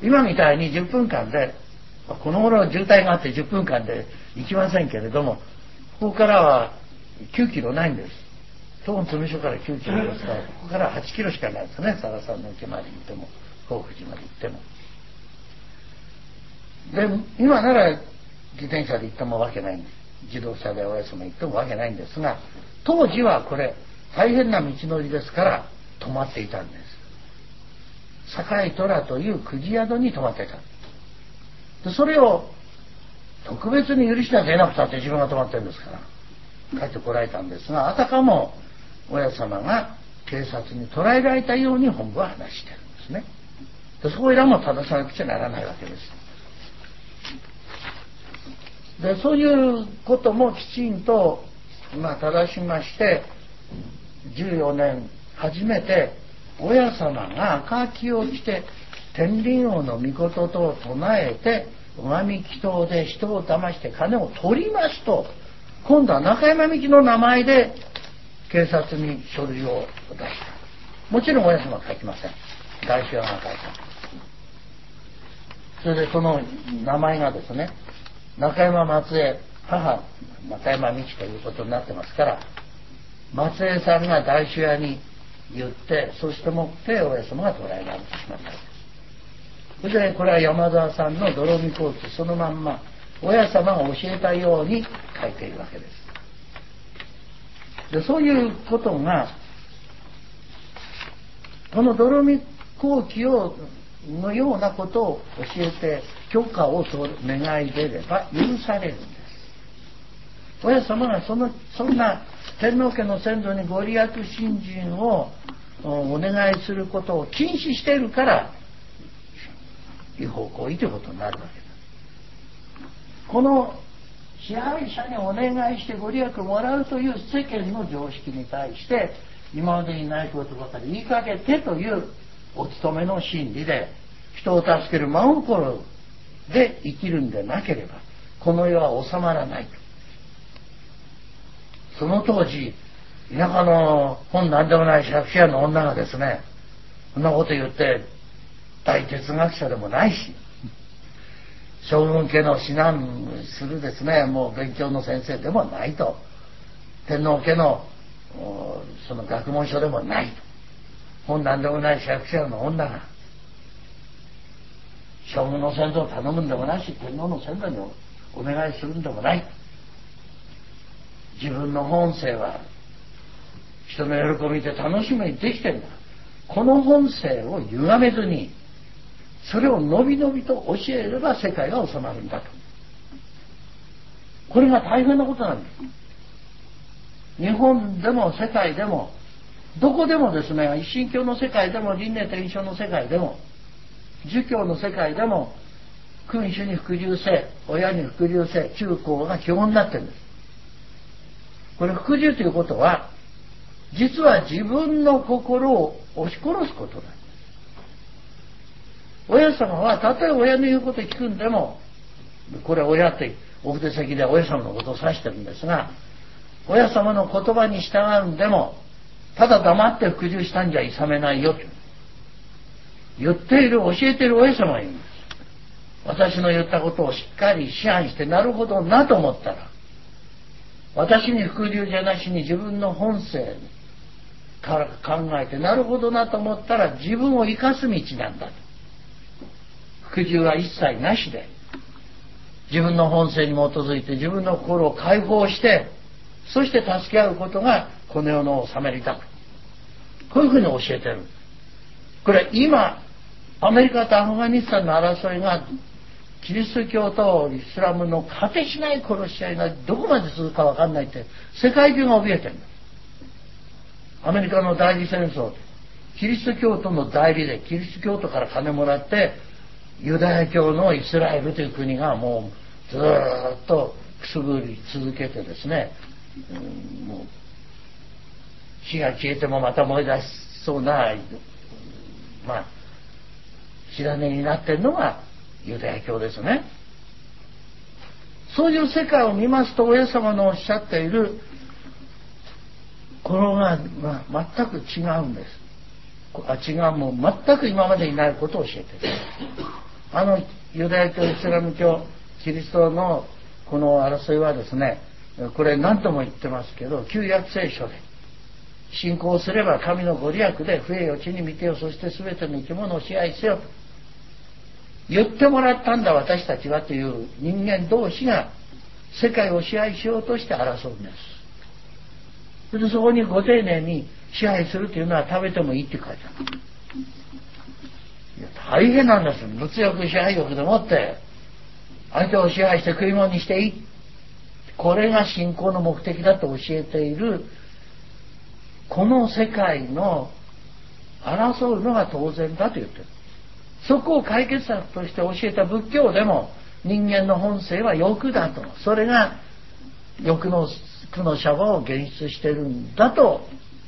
今みたいにじゅっぷんかんで、この頃渋滞があってじゅっぷんかんで行きませんけれども、ここからはきゅうキロないんです。東本詰所からきゅうキロですから、ここからはちキロしかないですね。佐賀さんの池まで行っても興福寺まで行っても。で今なら自転車で行ってもわけないんです。自動車でお休み行ってもわけないんですが、当時はこれ大変な道のりですから泊まっていたんです。堺虎というくじ宿に泊まっていた。でそれを特別に許しなきゃいなくたって自分が泊まってるんですから帰ってこられたんですが、あたかも親様が警察に捕らえられたように本部は話してるんですね。でそこいらも正さなくちゃならないわけです。でそういうこともきちんと、まあ、正しまして、じゅうよねん初めて親様が赤きを着て天輪王の御事と唱えて拝み祈祷で人を騙して金を取りますと、今度は中山美紀の名前で警察に書類を出した。もちろん親様は書きません。代表が書いた。それでその名前がですね、中山松江母中山美紀ということになってますから、松江さんが代書屋に言って、そしてもって親様が捕らえられてしまったわけです。それでこれは山沢さんの泥見後期そのまんま親様が教えたように書いているわけです。でそういうことがこの泥見後期をのようなことを教えて許可を願い出れば許されるんです。親様がそのそんな天皇家の先祖にご利益信心をお願いすることを禁止しているから違法行為ということになるわけです。この支配者にお願いしてご利益をもらうという世間の常識に対して今までにないことばかり言いかけてというお勤めの真理で人を助ける真心で生きるんでなければこの世は収まらないと。その当時田舎の本なんでもない借家の女がですね、そんなこと言って大哲学者でもないし将軍家の指南するですね、もう勉強の先生でもないと、天皇家のその学問書でもないと、本なんでもない借家の女が将軍の先祖を頼むんでもないし天皇の先祖にお願いするんでもない。自分の本性は人の喜びで楽しみにできてるんだ。この本性を歪めずにそれをのびのびと教えれば世界が収まるんだと。これが大変なことなんです。日本でも世界でもどこでもですね、一神教の世界でも輪廻転生の世界でも儒教の世界でも君主に服従せ、親に服従せ、中高が基本になってるんです。これ服従ということは実は自分の心を押し殺すことなんです。親様はたとえ親の言うことを聞くんでも、これは親ってお筆先で親様のことを指してるんですが、親様の言葉に従うんでもただ黙って服従したんじゃいさめないよと言っている、教えている親様がいるんです。私の言ったことをしっかり思案してなるほどなと思ったら、私に服従じゃなしに自分の本性から考えてなるほどなと思ったら自分を生かす道なんだと。服従は一切なしで自分の本性に基づいて自分の心を解放してそして助け合うことがこの世の治めりだと、こういうふうに教えてる。これ今アメリカとアフガニスタンの争いがキリスト教とイスラムの果てしない殺し合いがどこまで続くか分かんないって世界中が怯えてるんだ。アメリカの代理戦争、キリスト教徒の代理でキリスト教徒から金もらってユダヤ教のイスラエルという国がもうずっとくすぶり続けてですね、うん、もう火が消えてもまた燃え出しそうな、まあ火種になっているのがユダヤ教ですね。そういう世界を見ますと親様のおっしゃっているこのが、まあ、全く違うんです。あ違うもう全く今までにないことを教えている。あのユダヤ教、イスラム教、キリストのこの争いはですね、これ何とも言ってますけど旧約聖書で信仰すれば神のご利益で不栄よ地に見てよ、そして全ての生き物を支配せよと。 言ってもらったんだ私たちはという人間同士が世界を支配しようとして争うんです。それでそこにご丁寧に支配するというのは食べてもいいって書いてある。いや大変なんです。物欲支配欲でもって相手を支配して食い物にしていい。これが信仰の目的だと教えているこの世界の争うのが当然だと言ってる。そこを解決策として教えた仏教でも人間の本性は欲だと、それが欲の苦のシャバを現出してるんだと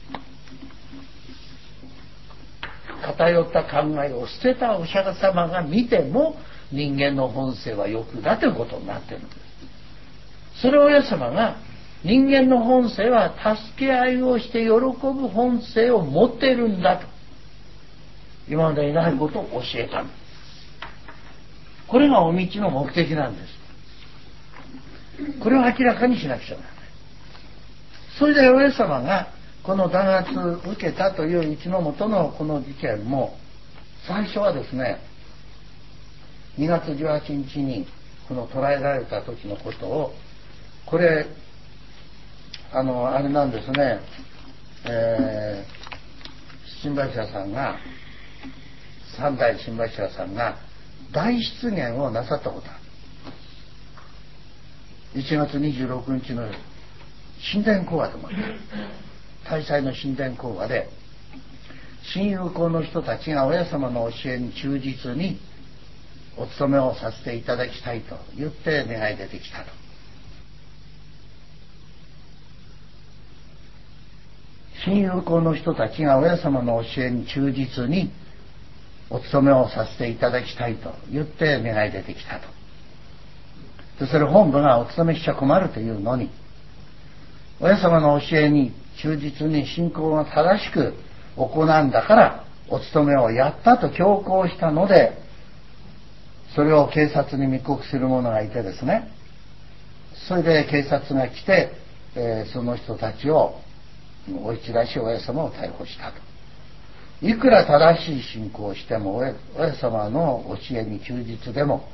偏った考えを捨てたお釈迦様が見ても人間の本性は欲だということになっているんです。それを親様が人間の本性は助け合いをして喜ぶ本性を持っているんだと今までいないことを教えたんです。これがお道の目的なんです。これを明らかにしなくちゃならない。それで親様がこの弾圧を受けたという一の元のこの事件も最初はですねにがつじゅうはちにちにこの捕らえられた時のことをこれあのあれなんですね、えー、新橋屋さんが三代新橋屋さんが大失言をなさったことある。いちがつにじゅうろくにちの神殿講話でもある。大祭の神殿講話で新友好の人たちが親様の教えに忠実にお勤めをさせていただきたいと言って願い出てきたと。新友好の人たちが親様の教えに忠実にお勤めをさせていただきたいと言って願い出てきたと。でそれ本部がお勤めしちゃ困るというのに親様の教えに忠実に信仰が正しく行うんだからお勤めをやったと強行したのでそれを警察に密告する者がいてですねそれで警察が来て、えー、その人たちを追い散らし親様を逮捕したと。いくら正しい信仰をしても親様の教えに忠実でも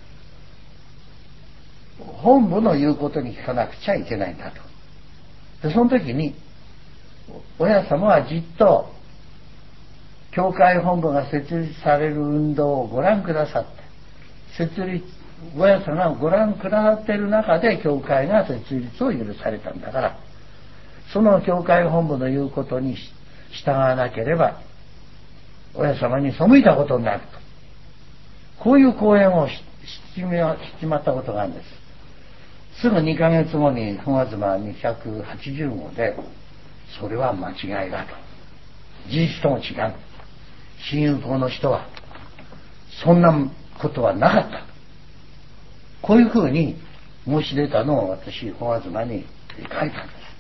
本部の言うことに聞かなくちゃいけないんだと。でその時に親様はじっと教会本部が設立される運動をご覧くださって設立親様がご覧くださっている中で教会が設立を許されたんだからその教会本部の言うことに従わなければ親様に背いたことになるとこういう講演をしちまったことがあるんです。すぐにかげつごに本妻にひゃくはちじゅうごうでそれは間違いだと事実とも違う新友好の人はそんなことはなかったこういうふうに申し出たのを私本妻に書いたんです。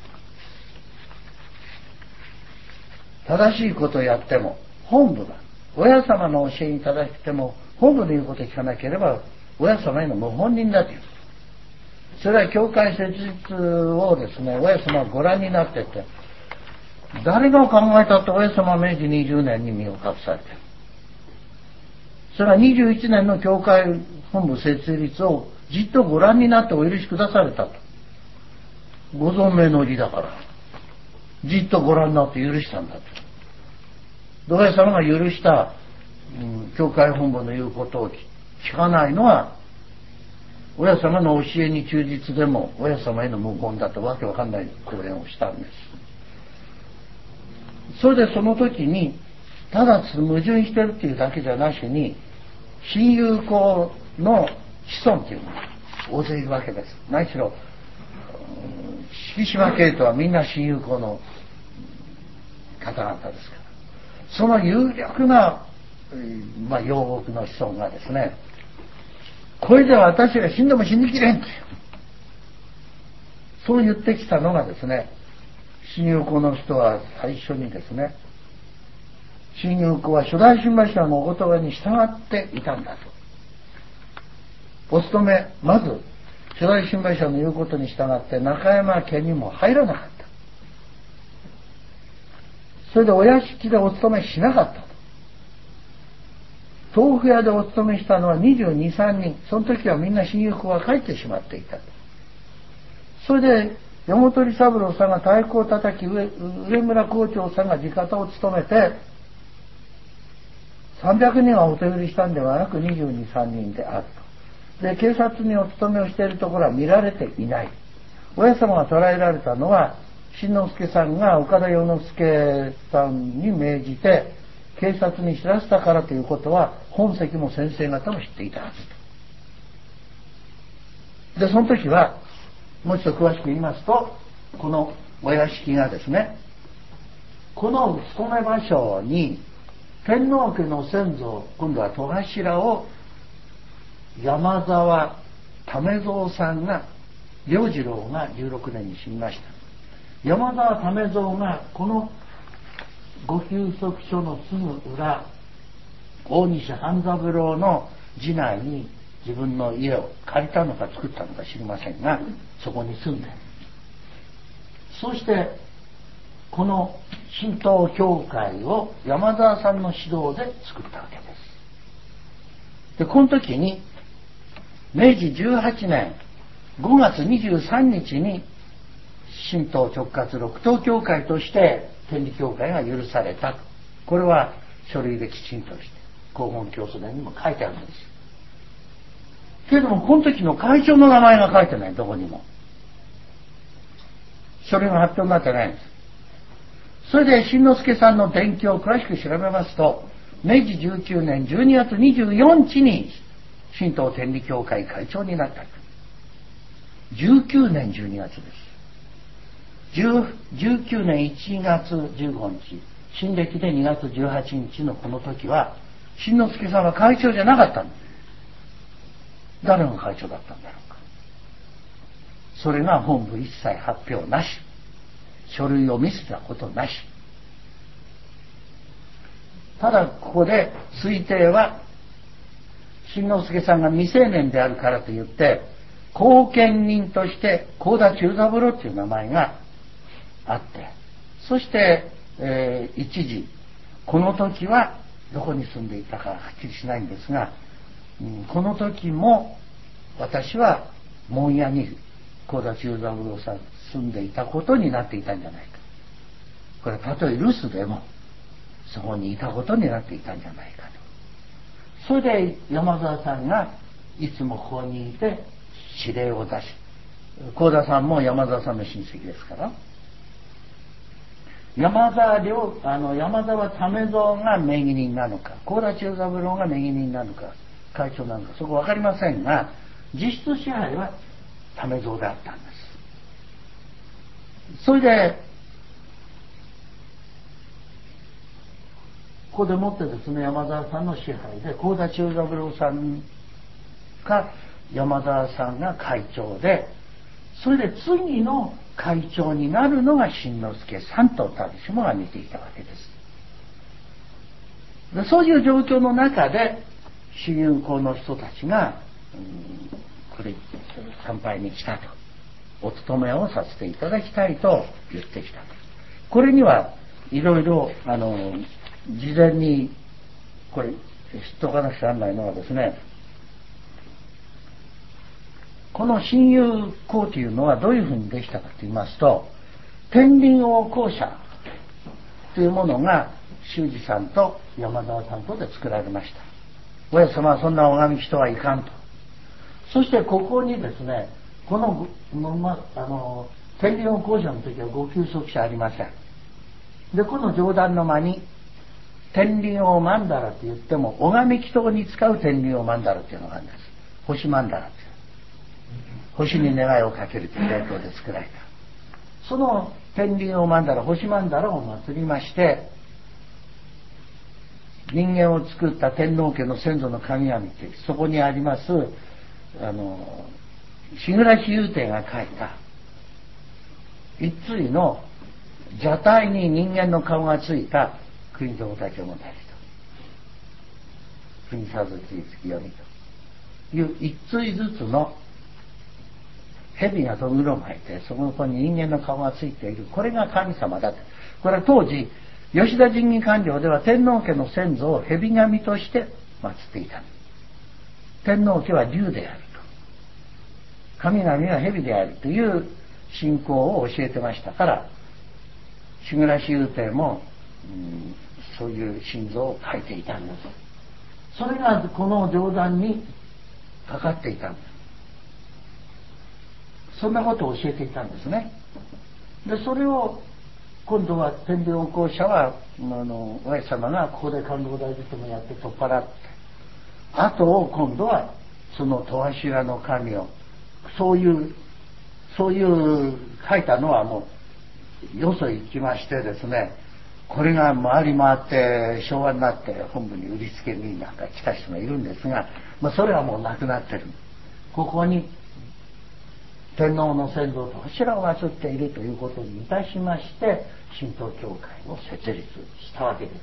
正しいことをやっても本部が親様の教えに正しくても本部の言うことを聞かなければ親様への謀反人だというそれは教会設立をですね親様がご覧になってて誰が考えたって親様明治にじゅうねんに身を隠されてるそれはにじゅういちねんの教会本部設立をじっとご覧になってお許しくだされたとご存命の儀だからじっとご覧になって許したんだと親様が許した、うん、教会本部の言うことを聞かないのは親様の教えに忠実でも親様への無言だとわけわかんない講演をしたんです。それでその時にただ矛盾してるっていうだけじゃなしに親友校の子孫っていうのが大勢いるわけです。何しろ敷島家とはみんな親友校の方々ですからその有力な、まあ、養国の子孫がですねこれでは私が死んでも死にきれんとそう言ってきたのがですね親友校の人は最初にですね親友校は初代新橋屋のお言葉に従っていたんだとお勤めまず初代新橋屋の言うことに従って中山家にも入らなかったそれでお屋敷でお勤めしなかったと豆腐屋でお勤めしたのはにじゅうに、さんにん。その時はみんな新横が帰ってしまっていた。それで山本利三郎さんが太鼓を叩き、上, 上村校長さんが地方を務めて、さんびゃくにんはお手売りしたんではなくにじゅうに、さんにんであると。で、警察にお勤めをしているところは見られていない。親様が捕らえられたのは、新之助さんが岡田洋之助さんに命じて、警察に知らせたからということは、本籍も先生方も知っていたはずと。で、その時は、もう一度詳しく言いますと、このお屋敷がですね、この勤め場所に、天皇家の先祖、今度は戸頭を山沢為蔵さんが、良次郎がじゅうろくねんに死にました。山沢為蔵がこのご休息所のすぐ裏、大西半三郎の次男に自分の家を借りたのか作ったのか知りませんが、そこに住んで、そしてこの神道教会を山沢さんの指導で作ったわけです。で、この時にめいじじゅうはちねんごがつにじゅうさんにちに神道直轄六等教会として天理教会が許されたと。これは書類できちんとして広報教祖伝にも書いてあるんですよ。けれどもこの時の会長の名前が書いてない、どこにも。書類が発表になってないんです。それで新之助さんの伝記を詳しく調べますと、めいじじゅうきゅうねんじゅうにがつにじゅうよっかに神道天理教会会長になった。じゅうきゅうねんじゅうにがつです。じゅうきゅうねんいちがつじゅうごにち、新暦でにがつじゅうはちにちのこの時は、新之助さんは会長じゃなかったんです。誰が会長だったんだろうか。それが本部一切発表なし、書類を見せたことなし。ただここで推定は、新之助さんが未成年であるからといって後見人として幸田中三郎という名前があって、そして、えー、一時この時はどこに住んでいたかはっきりしないんですが、うん、この時も私は門屋に幸田中三郎さん住んでいたことになっていたんじゃないか。これたとえ留守でもそこにいたことになっていたんじゃないかと。それで山沢さんがいつもここにいて指令を出し、幸田さんも山沢さんの親戚ですから、山沢両あの山沢為蔵が名義人なのか、幸田中三郎が名義人なのか、会長なのか、そこ分かりませんが、実質支配は為蔵であったんです。それでここでもってですね、山沢さんの支配で幸田中三郎さんか山沢さんが会長で、それで次の会長になるのが新之助さんと誰しもが見ていたわけです。で、そういう状況の中で主友校の人たちが、うん、これ参拝に来たと、お勤めをさせていただきたいと言ってきたと。これにはいろいろあの事前にこれ知っておかなくちゃならないのはですね、この親友校というのはどういうふうにできたかと言いますと、天輪王校舎というものが修二さんと山沢さんとで作られました。親様はそんな拝み人はいかんと。そしてここにですね、この、ま、あの天輪王校舎の時はご休息者ありません。で、この上段の間に天輪王曼荼羅と言っても拝み祈祷に使う天輪王曼荼羅というのがあるんです。星曼荼羅という、星に願いをかけるという伝統で作られた。その天輪王曼荼羅、星曼荼羅を祀りまして、人間を作った天皇家の先祖の神々って、そこにありますあの志倉比喩亭が書いた一対の蛇体に人間の顔がついた国蔵たちをもたりと国さずき月読みという一対ずつの蛇がとぐろ巻いて、そこに人間の顔がついている、これが神様だと。これは当時吉田神儀官僚では天皇家の先祖を蛇神として祀っていた。天皇家は竜であると、神々は蛇であるという信仰を教えてましたから、志村始幽帝も、うん、そういう心臓を書いていたんです。それがこの上段にかかっていたんです。そんなことを教えていたんですね。でそれを今度は天理恩公者はあのおやじ様がここで官房大臣もやって取っ払って、あとを今度はその戸柱の神をそういうそういう書いたのはもうよそ行きましてですね、これが回り回って昭和になって本部に売りつけになんか来た人がいるんですが、まあ、それはもうなくなってる。ここに天皇の先祖と柱を祀っているということにいたしまして神道協会を設立したわけです。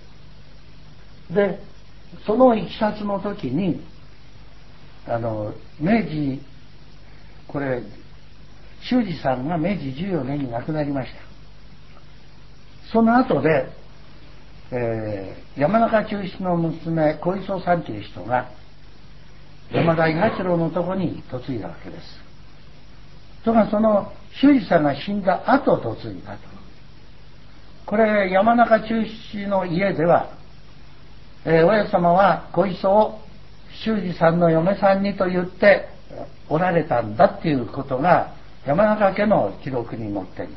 でそのいきさつの時にあの明治これ修二さんが明治じゅうよねんに亡くなりました。その後で、えー、山中中七の娘小磯さんという人が山田伊八郎のとこに嫁いだわけです。とがその修二さんが死んだ後嫁いだと。これ山中中七の家では、えー、親様は小磯を修二さんの嫁さんにと言っておられたんだっていうことが山中家の記録に載っています。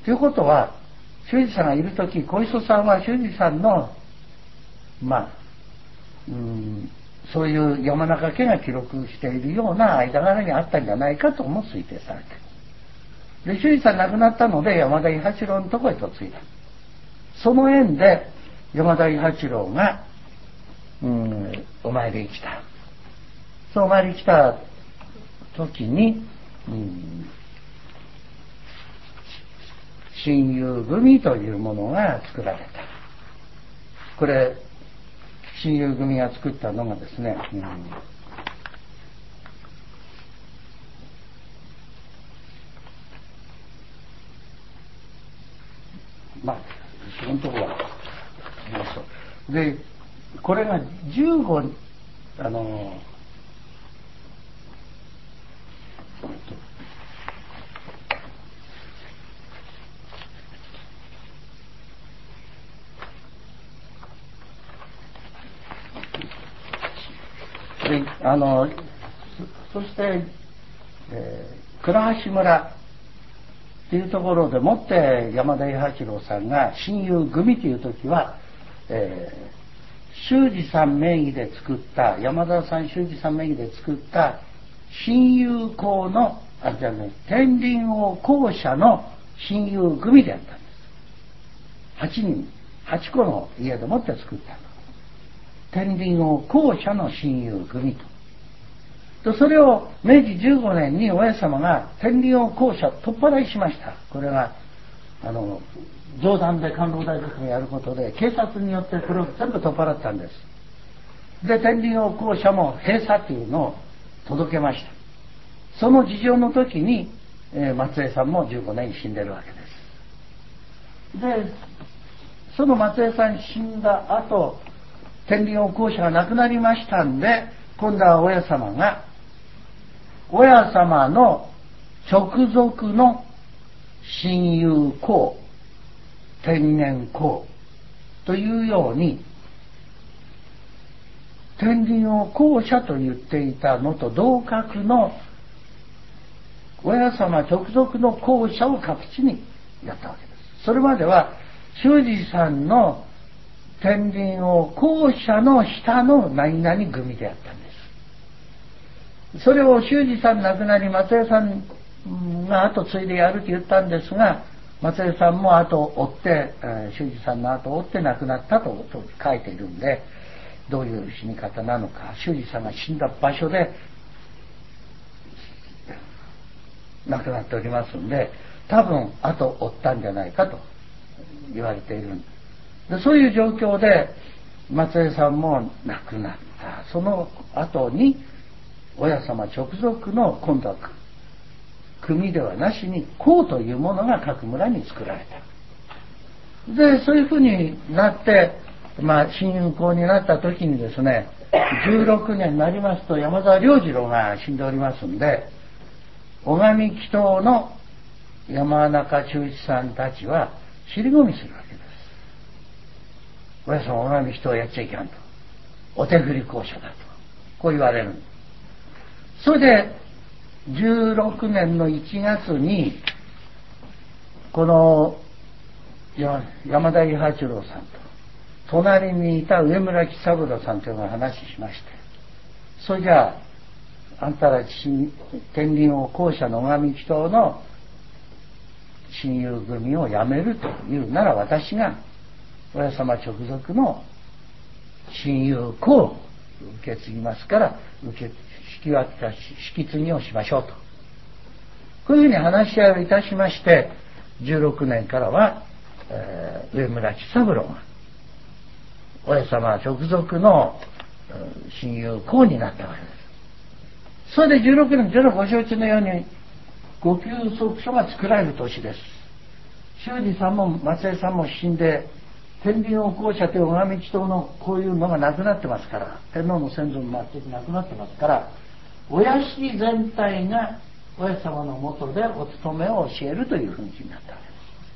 ということは修二さんがいる時小磯さんは修二さんのまあうんそういう山中家が記録しているような間柄にあったんじゃないかとも推定されている。で修二さん亡くなったので山田伊八郎のところへ嫁いだ。その縁で山田伊八郎がうんお参りに来た。そうお参りに来た時に、うん、親友組というものが作られた。これ親友組が作ったのがですね、うん、まあそのところはでこれがじゅうごあのであの そ, そして、えー、倉橋村というところでもって山田伊八郎さんが親友組という時は、えー、修二さん名義で作った山田さん修二さん名義で作った親友校のあじゃね天輪王校舎の親友組であったんです。はちにんはちこの家でもって作った天輪王校舎の親友組と。それを明治じゅうごねんに親様が天輪王校舎取っ払いしました。これがあの冗談で官房大臣がやることで警察によってこれを全部取っ払ったんです。で天輪王校舎も閉鎖というのを届けました。その事情の時に、えー、松江さんもじゅうごねんに死んでるわけです。でその松江さん死んだ後天輪王校舎がなくなりましたんで今度は親様が親様の直属の親友公天然公というように天輪王校舎と言っていたのと同格の親様直属の校舎を各地にやったわけです。それまでは修二さんの天輪王校舎の下の何々組であったんです。それを修二さん亡くなり松江さんが後継いでやると言ったんですが松江さんも後を追って、えー、修二さんの後を追って亡くなったと書いているんでどういう死に方なのか修二さんが死んだ場所で亡くなっておりますんで多分後を追ったんじゃないかと言われているんです。でそういう状況で松江さんも亡くなった。その後に親様直属の今度は組ではなしに公というものが各村に作られた。でそういうふうになって、えまあ親友公になった時にですね、じゅうろくねんになりますと山沢良次郎が死んでおりますんで、尾上祈祷の山中忠一さんたちは尻込みするわけです。親様尾上祈祷やっちゃいけんと、お手振り公社だとこう言われる。それでじゅうろくねんのいちがつにこの山田伊八郎さんと隣にいた上村喜三郎さんというのが話しまして、それじゃああんたら天理王公社の尾上祈祷の親友組を辞めるというなら、私が親様直属の親友公を受け継ぎますから受け引き渡し引き継ぎをしましょうと、こういうふうに話し合いをいたしまして、じゅうろくねんからは、えー、上村喜三郎が親様直属の親友公になったわけです。それでじゅうろくねんというのはご承知のようにご休息所が作られる年です。修二さんも松江さんも死んで、天理王公社という尾上祈祷のこういうのがなくなってますから、天皇の先祖も全くなくなってますから、お屋敷全体が親様の下でお勤めを教えるというふうになったわけです。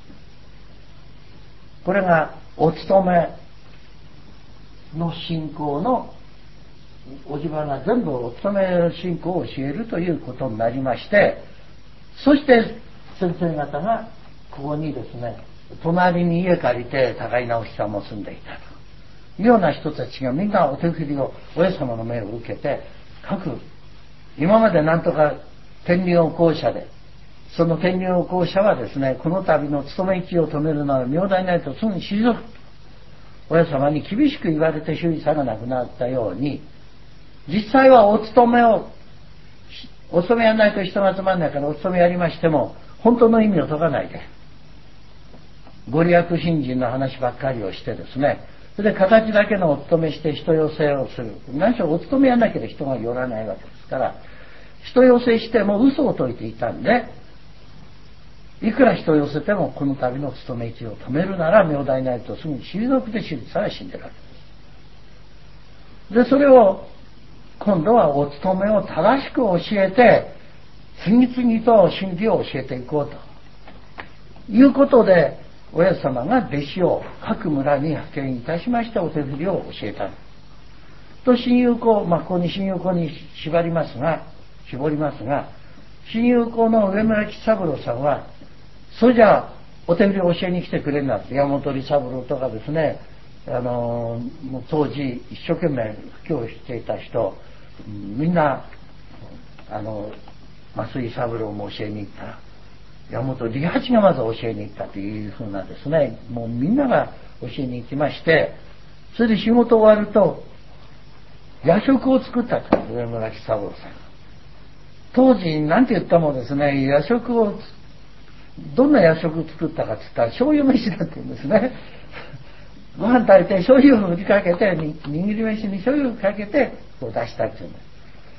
これがお勤めの信仰のおじばが全部お勤め信仰を教えるということになりまして、そして先生方がここにですね、隣に家借りて高井直久も住んでいたというような人たちがみんなお手振りを親様の命を受けて、各今までなんとか天理王公社で、その天理王公社はですね、この度の勤め地を止めるなら名代ないとすぐに退くと親様に厳しく言われて修理さんが亡くなったように、実際はお勤めをお勤めやらないと人が集まらないからお勤めやりましても本当の意味を解かないでご利益信心の話ばっかりをしてですね、それで形だけのお勤めして人寄せをする。何しろお勤めやんなければ人が寄らないわけですから、人寄せしても嘘を説いていたんで、いくら人寄せてもこの度の勤め地を止めるなら名代ないとすぐに退くで修理さんは死んでるわけです。でそれを今度はお勤めを正しく教えて次々と真理を教えていこうということで、親様が弟子を各村に派遣いたしましてお手振りを教えたと、親友公、まあここに親友公に縛りますが絞りますが、親友公の上村喜三郎さんはそれじゃあお手振りを教えに来てくれるなって、山本利三郎とかですね、あのもう当時一生懸命布教していた人みんな、あの増井三郎も教えに行った、山本利八がまず教えに行ったというふうなですね、もうみんなが教えに行きまして、それで仕事終わると夜食を作ったと、上村喜三郎さん当時なんて言ったもですね、夜食をどんな夜食作ったかって言ったら醤油飯だって言うんですね。ご飯炊いて醤油を振りかけて、握り飯に醤油をかけてこう出したっていうんです。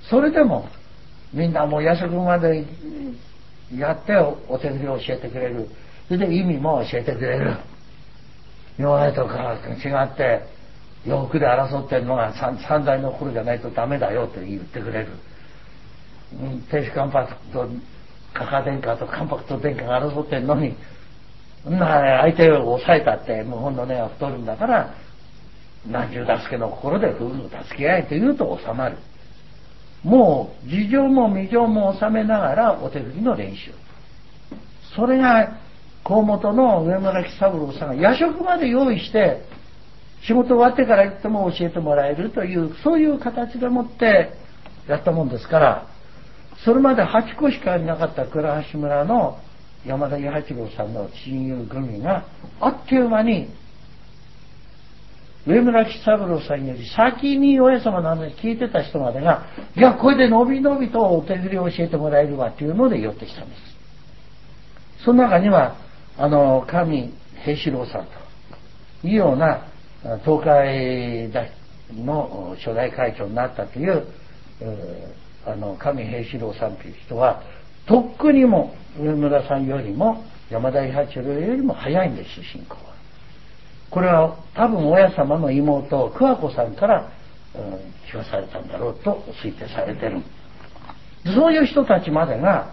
それでもみんなもう夜食までやってお手振りを教えてくれる。それで意味も教えてくれる。今までとか違って洋服で争ってるのが三代の頃じゃないとダメだよと言ってくれる。亭主関白と加賀殿下と関白と殿下が争ってるのに、な相手を抑えたって謀反の根は太るんだから何十助けの心で夫婦を助け合いというと収まる。もう事情も未情も収めながらお手振りの練習、それが河本の上村喜三郎さんが夜食まで用意して仕事終わってから行っても教えてもらえるという、そういう形でもってやったもんですから、それまではちこしかいなかった倉橋村の山田伊八郎さんの親友組があっという間に上村喜三郎さんより先に親様の話聞いてた人までが、いやこれでのびのびとお手振りを教えてもらえるわっていうので寄ってきたんです。その中にはあの上平四郎さんというような東海の初代会長になったという、えー、あの上平四郎さんという人はとっくにも上村さんよりも山田伊八郎よりも早いんです、進行は。 これは多分親様の妹桑子さんから、うん、聞かされたんだろうと推定されてる。そういう人たちまでが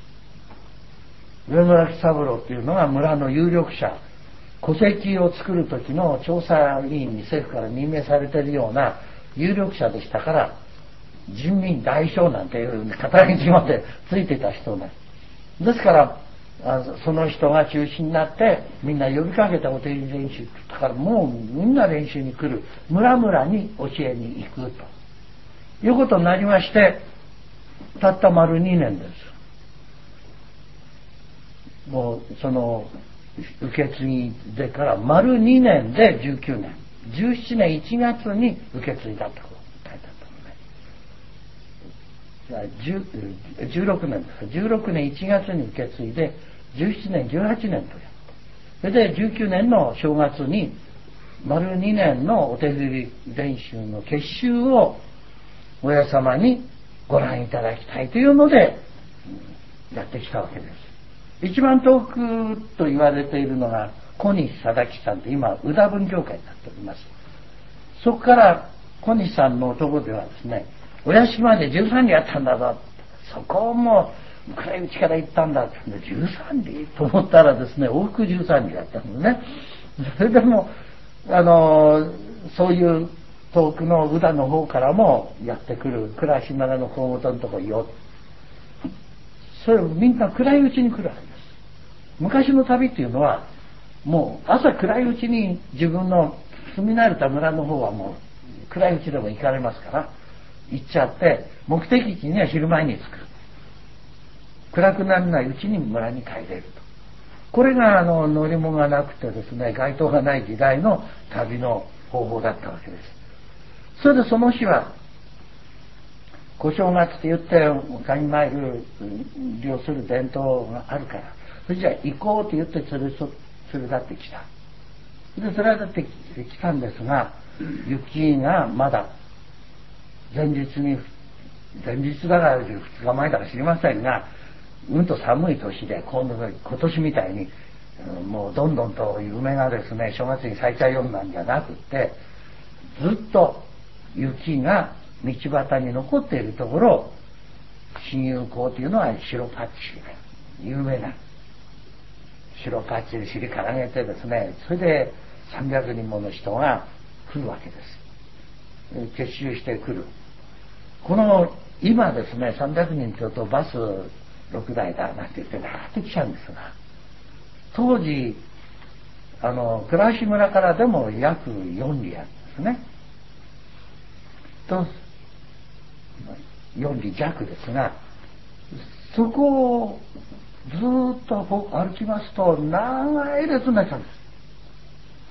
上村喜三郎っていうのが村の有力者、戸籍を作る時の調査委員に政府から任命されているような有力者でしたから、人民代表なんていう肩書までついてた人なんですから、その人が中心になってみんな呼びかけたお手入れ練習だから、もうみんな練習に来る、村々に教えに行くということになりまして、たった丸にねんです。もうその受け継いでから丸にねんでじゅうきゅうねん、じゅうななねんいちがつに受け継いだと書いてあったのね。じゅうろくねんです。じゅうろくねんいちがつに受け継いでじゅうななねんじゅうはちねんとやった。それでじゅうきゅうねんの正月に丸にねんのお手振り練習の結集を親様にご覧いただきたいというのでやってきたわけです。一番遠くと言われているのが小西貞吉さんと、今宇田文教会になっております。そこから小西さんのところではですね、お屋敷までじゅうさん里あったんだぞ、そこをもう暗いうちから行ったんだってじゅうさん里と思ったらですね、往復じゅうさん里だったんですね。それでもあのそういう遠くの宇田の方からもやってくる倉島の小本のところよ、それをみんな暗いうちに来るわけです。昔の旅っていうのはもう朝暗いうちに自分の住み慣れた村の方はもう暗いうちでも行かれますから行っちゃって、目的地には昼前に着く、暗くならないうちに村に帰れると。これがあの乗り物がなくてですね、街灯がない時代の旅の方法だったわけです。それでその日は小正月って言って神参りをする伝統があるから、それじゃあ行こうって言って連れ連れ立ってきた。で連れ立ってきたんですが、雪がまだ前日に前日だからふつかまえだか知りませんが、うんと寒い年で今度今年みたいにもうどんどんと梅がですね正月に咲いちゃうようなんじゃなくって、ずっと雪が道端に残っているところを親友校というのは白パッチリ有名な白パッチリ尻からげてですね、それでさんびゃくにんもの人が来るわけです。結集してくる。この今ですねさんびゃくにんというとバスろくだいだなんて言ってなってきちゃうんですが、当時あの倉橋村からでも約よん里あるんですね。とよん里弱ですが、そこをずっと歩きますと長い列になっちゃうんです。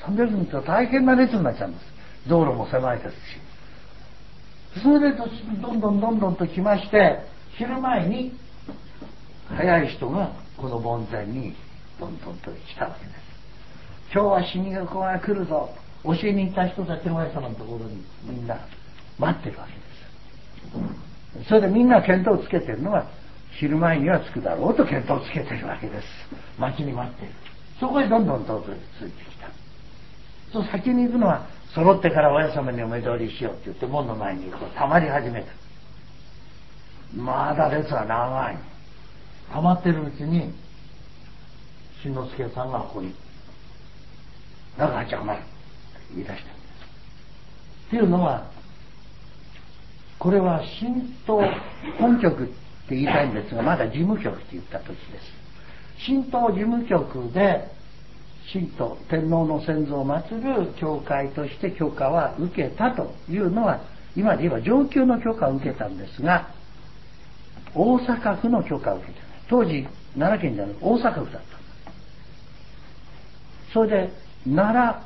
さんびゃくにんと大変な列になっちゃうんです。道路も狭いですし。それでどんどんどんどんと来まして、昼前に早い人がこの門前にどんどんと来たわけです。今日は死に子が来るぞ、教えに行った人たちの親様のところにみんな待ってるわけです。それでみんな見当をつけてるのは昼前には着くだろうと見当をつけてるわけです。待ちに待っている。そこへどんどんとついてきた。そう先に行くのは揃ってから親様にお目通りしようって言って門の前にこうたまり始めた。まだ列は長い。たまってるうちに新之助さんがここに中が邪魔って言い出したんです。っていうのはこれは神道本局って言いたいんですが、まだ事務局って言った時です。神道事務局で神道天皇の先祖を祀る教会として許可は受けたというのは、今で言えば上級の許可を受けたんですが、大阪府の許可を受けてない。当時奈良県じゃなく大阪府だった。それで奈良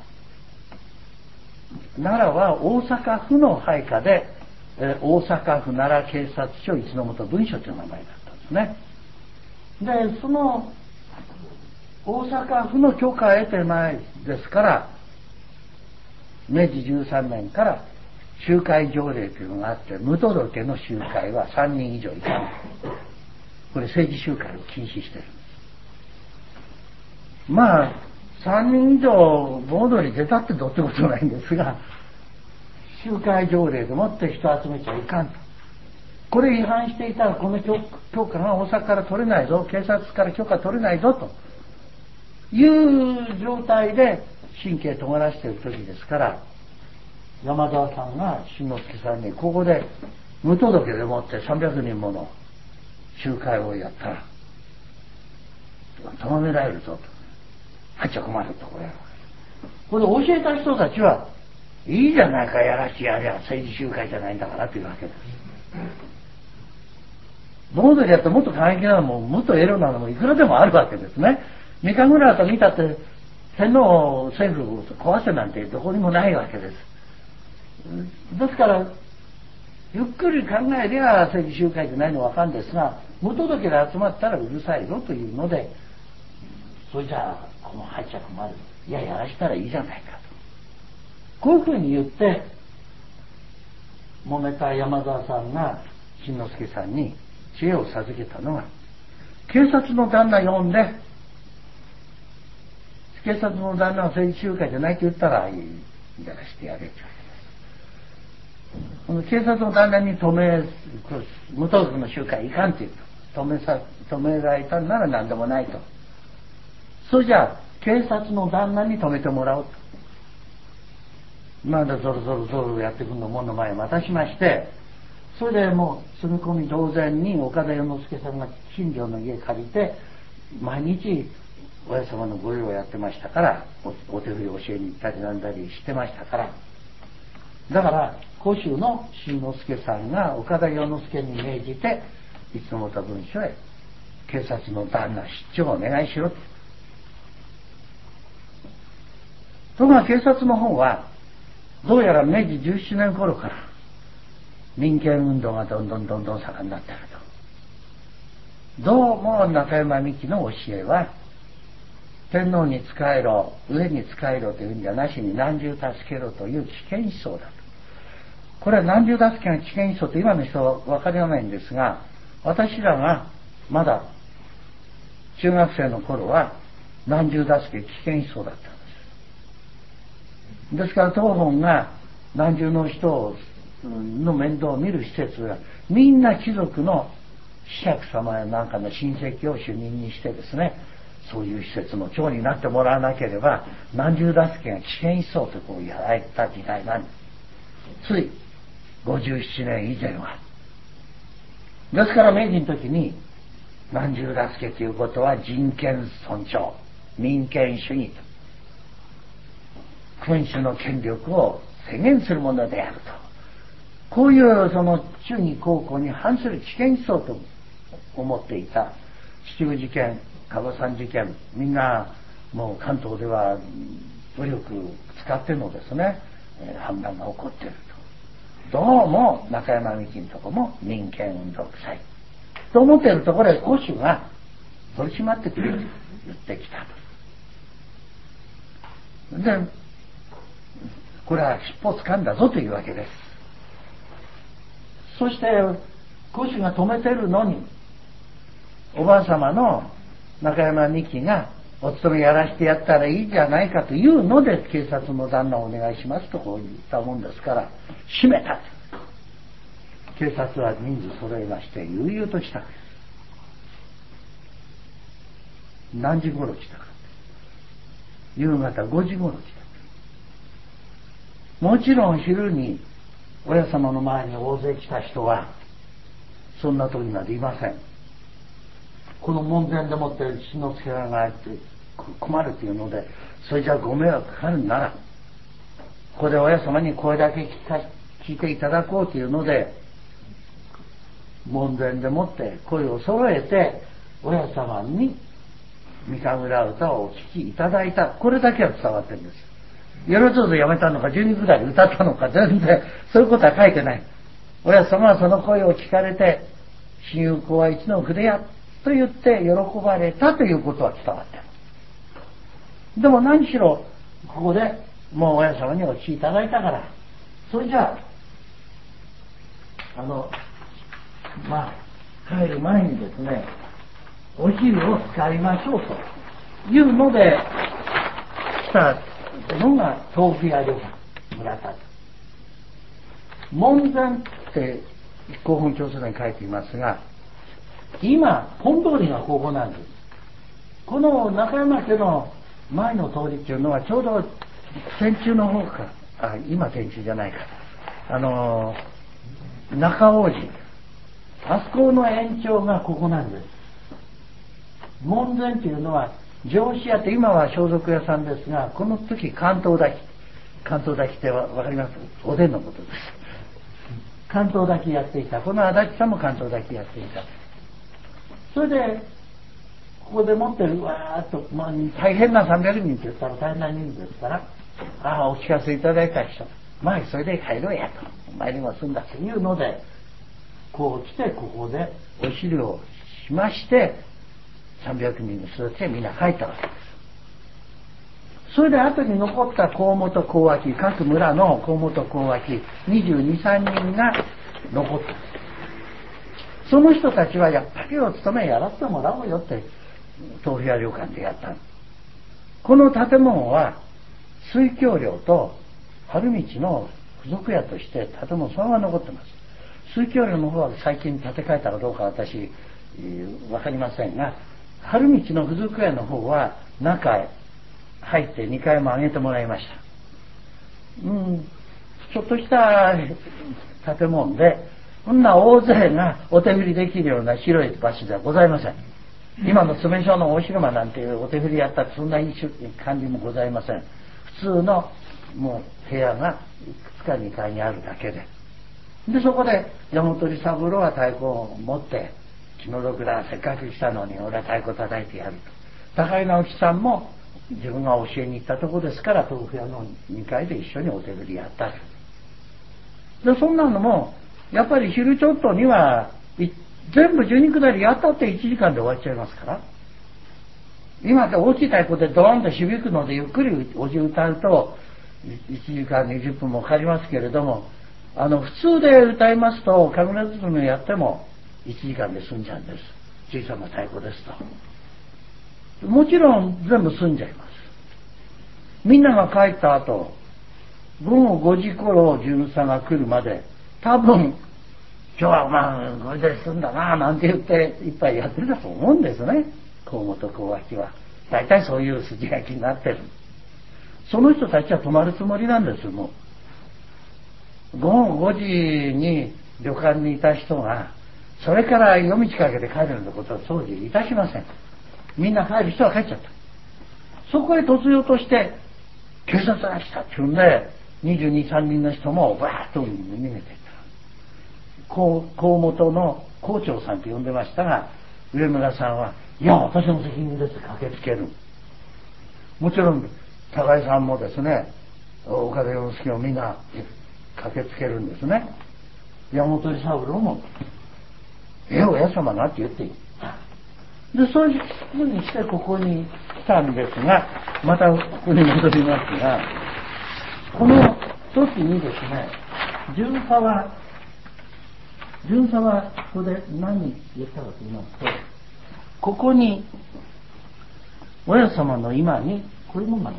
奈良は大阪府の配下で、えー、大阪府奈良警察署一の本文書という名前だったんですね。でその大阪府の許可を得てないですから、めいじじゅうさんねんから集会条例というのがあって、無届けの集会はさんにん以上いかない。これ政治集会を禁止してるんです。まあさんにん以上盆踊り出たってどうってことないんですが、集会条例でもって人集めちゃいかんと。これ違反していたらこの許可が大阪から取れないぞ、警察から許可取れないぞという状態で神経尖らしている時ですから、山沢さんが新之助さんにここで無届けでもってさんびゃくにんもの集会をやったら咎められるぞと、入っちゃ困るところやるわけ。これ教えた人たちはいいじゃないか、やらしてやりゃ政治集会じゃないんだからというわけです。盆踊りやってもっと過激なのももっとエロなのもいくらでもあるわけですね。三日ぐらいと見たって天皇政府を壊せなんてどこにもないわけです。ですからゆっくり考えりゃ政治集会じゃないのは分かるんですが、無届けで集まったらうるさいぞというので、それじゃあこの入っちゃ困る、いややらしたらいいじゃないかと、こういうふうに言って揉めた山沢さんが新之助さんに知恵を授けたのが、警察の旦那呼んで、警察の旦那は政治集会じゃないと言ったらいいやらしてやれってわけです。この警察の旦那に止め、無届けの集会いかんって言うと、止めさ止められたんなら何でもないと。それじゃあ警察の旦那に止めてもらおうと。まだゾロゾロゾロやってくるの門の前に渡しまして、それでもう住み込み同然に岡田与之助さんが新庄の家借りて毎日親様の御用をやってましたから、 お, お手振り教えに行ったりなんだりしてましたから、だから甲州の新之助さんが岡田与之助に命じていつもた文書へ警察の旦那出張をお願いしろと。ところが警察の方はどうやら明治じゅうななねん頃から民権運動がどんどんどんどん盛んになっていると。どうも中山美紀の教えは天皇に仕えろ、上に仕えろというんじゃなしに何十助けろという危険思想だと。これは何十助けが危険思想と今の人は分かりないんですが、私らがまだ中学生の頃は何十助け危険思想だったんです。ですから東本が何十の人の面倒を見る施設はみんな貴族の子爵様やなんかの親戚を主任にしてですね、そういう施設の長になってもらわなければ何十助けが危険思想とこうやられた時代なんです。ついごじゅうななねん以前は。ですから明治の時に何十助けということは人権尊重、民権主義と君主の権力を制限するものであると、こういうその忠義孝行に反する危険思想と思っていた秩父事件、加護さん事件、みんなもう関東では武力使ってのですね、えー、反乱が起こっていると。どうも中山美紀のとこも民権運動臭いと思っているところへ甲州が取り締まってくれと言ってきたと。でこれは尻尾つかんだぞというわけです。そして甲州が止めてるのにおばあ様の中山美紀がお勤めやらしてやったらいいじゃないかというので警察の旦那をお願いしますとこう言ったもんですから閉めた。警察は人数揃えまして悠々としたんです。何時頃来たか、夕方ごじ頃来た。もちろん昼に親様の前に大勢来た人はそんな時までいません。この門前でもって新之助があって困るというので、それじゃご迷惑かかるならここで親様に声だけ聞か聞いていただこうというので門前でもって声を揃えて親様に三日村歌をお聴きいただいた。これだけは伝わってるんです。よろずずやめたのか十二くだり歌ったのか全然そういうことは書いてない。親様はその声を聞かれて親友公は一の筆やと言って喜ばれたということは伝わってる。でも何しろここでもう親様にお聞きいただいたから、それじゃああのまあ帰る前にですねお昼を使いましょうというのでたのが豆腐屋旅館村田。門前って広報調査に書いていますが、今本通りがここなんです。この中山家の前の通りっていうのはちょうど天中の方か、あ、今天中じゃないか、あの中王子、あそこの延長がここなんです。門前っていうのは上司屋って今は装束屋さんですが、この時関東炊き、関東炊きってわかります？おでんのことです。関東炊きやっていた。この足立さんも関東炊きやっていた。それでここで持ってるわーっと、まあ、大変なさんびゃくにんって言ったら大変な人数ですから、ああお聞かせいただいた人、まあそれで帰ろうやと、お前にも済んだというので、こう来てここでお昼をしまして、さんびゃくにんの人たちがみんな帰ったわけです。それで後に残った河本高脇、各村の河本高脇にじゅうに、さんにんが残った。その人たちはやっぱりお勤めやらせてもらおうよって豆腐屋旅館でやったの。この建物は水橋寮と春道の付属屋として建物そのまま残ってます。水橋寮の方は最近建て替えたかどうか私分かりませんが、春道の付属屋の方は中へ入ってにかいも上げてもらいました。うん、ちょっとした建物で、そんな大勢がお手振りできるような広い場所ではございません。今の詰所の大広間なんていうお手振りやったってそんないい感じもございません。普通のもう部屋がいくつかにかいにあるだけで、でそこで山本利三郎は太鼓を持って、気の毒だ、せっかく来たのに俺は太鼓叩いてやると。高井直樹さんも自分が教えに行ったとこですから、豆腐屋のにかいで一緒にお手振りやったと。でそんなのもやっぱり昼ちょっとには全部十二下りやったっていちじかんで終わっちゃいますから。今って大きい太鼓でドーンと響くのでゆっくりおじ歌うといちじかんにじゅっぷんもかかりますけれども、あの普通で歌いますと神楽包みやってもいちじかんで済んじゃうんです。小さな太鼓ですと。もちろん全部済んじゃいます。みんなが帰った後、午後ごじ頃巡査が来るまで、多分今日はまあこれで済んだななんて言っていっぱいやってたと思うんですね。河本高脇は大体そういう筋書きになってる。その人たちは泊まるつもりなんですよ。もう午後ごじに旅館にいた人がそれから夜道かけて帰るようなことは当時いたしません。みんな帰る人は帰っちゃった。そこへ突如として警察が来たっていうんでにじゅうに、さんにんの人もバーッと逃げていった。河本の校長さんと呼んでましたが、上村さんはいや私の責任です駆けつける。もちろん高井さんもですね、岡田洋介もみんな駆けつけるんですね。山本利三郎もえおや様がって言っていい。でそういうふうにしてここに来たんですが、またここに戻りますが、この時にですね、巡査は巡査はここで何言ったかと言いますと、ここに親様の今にこういうものがある。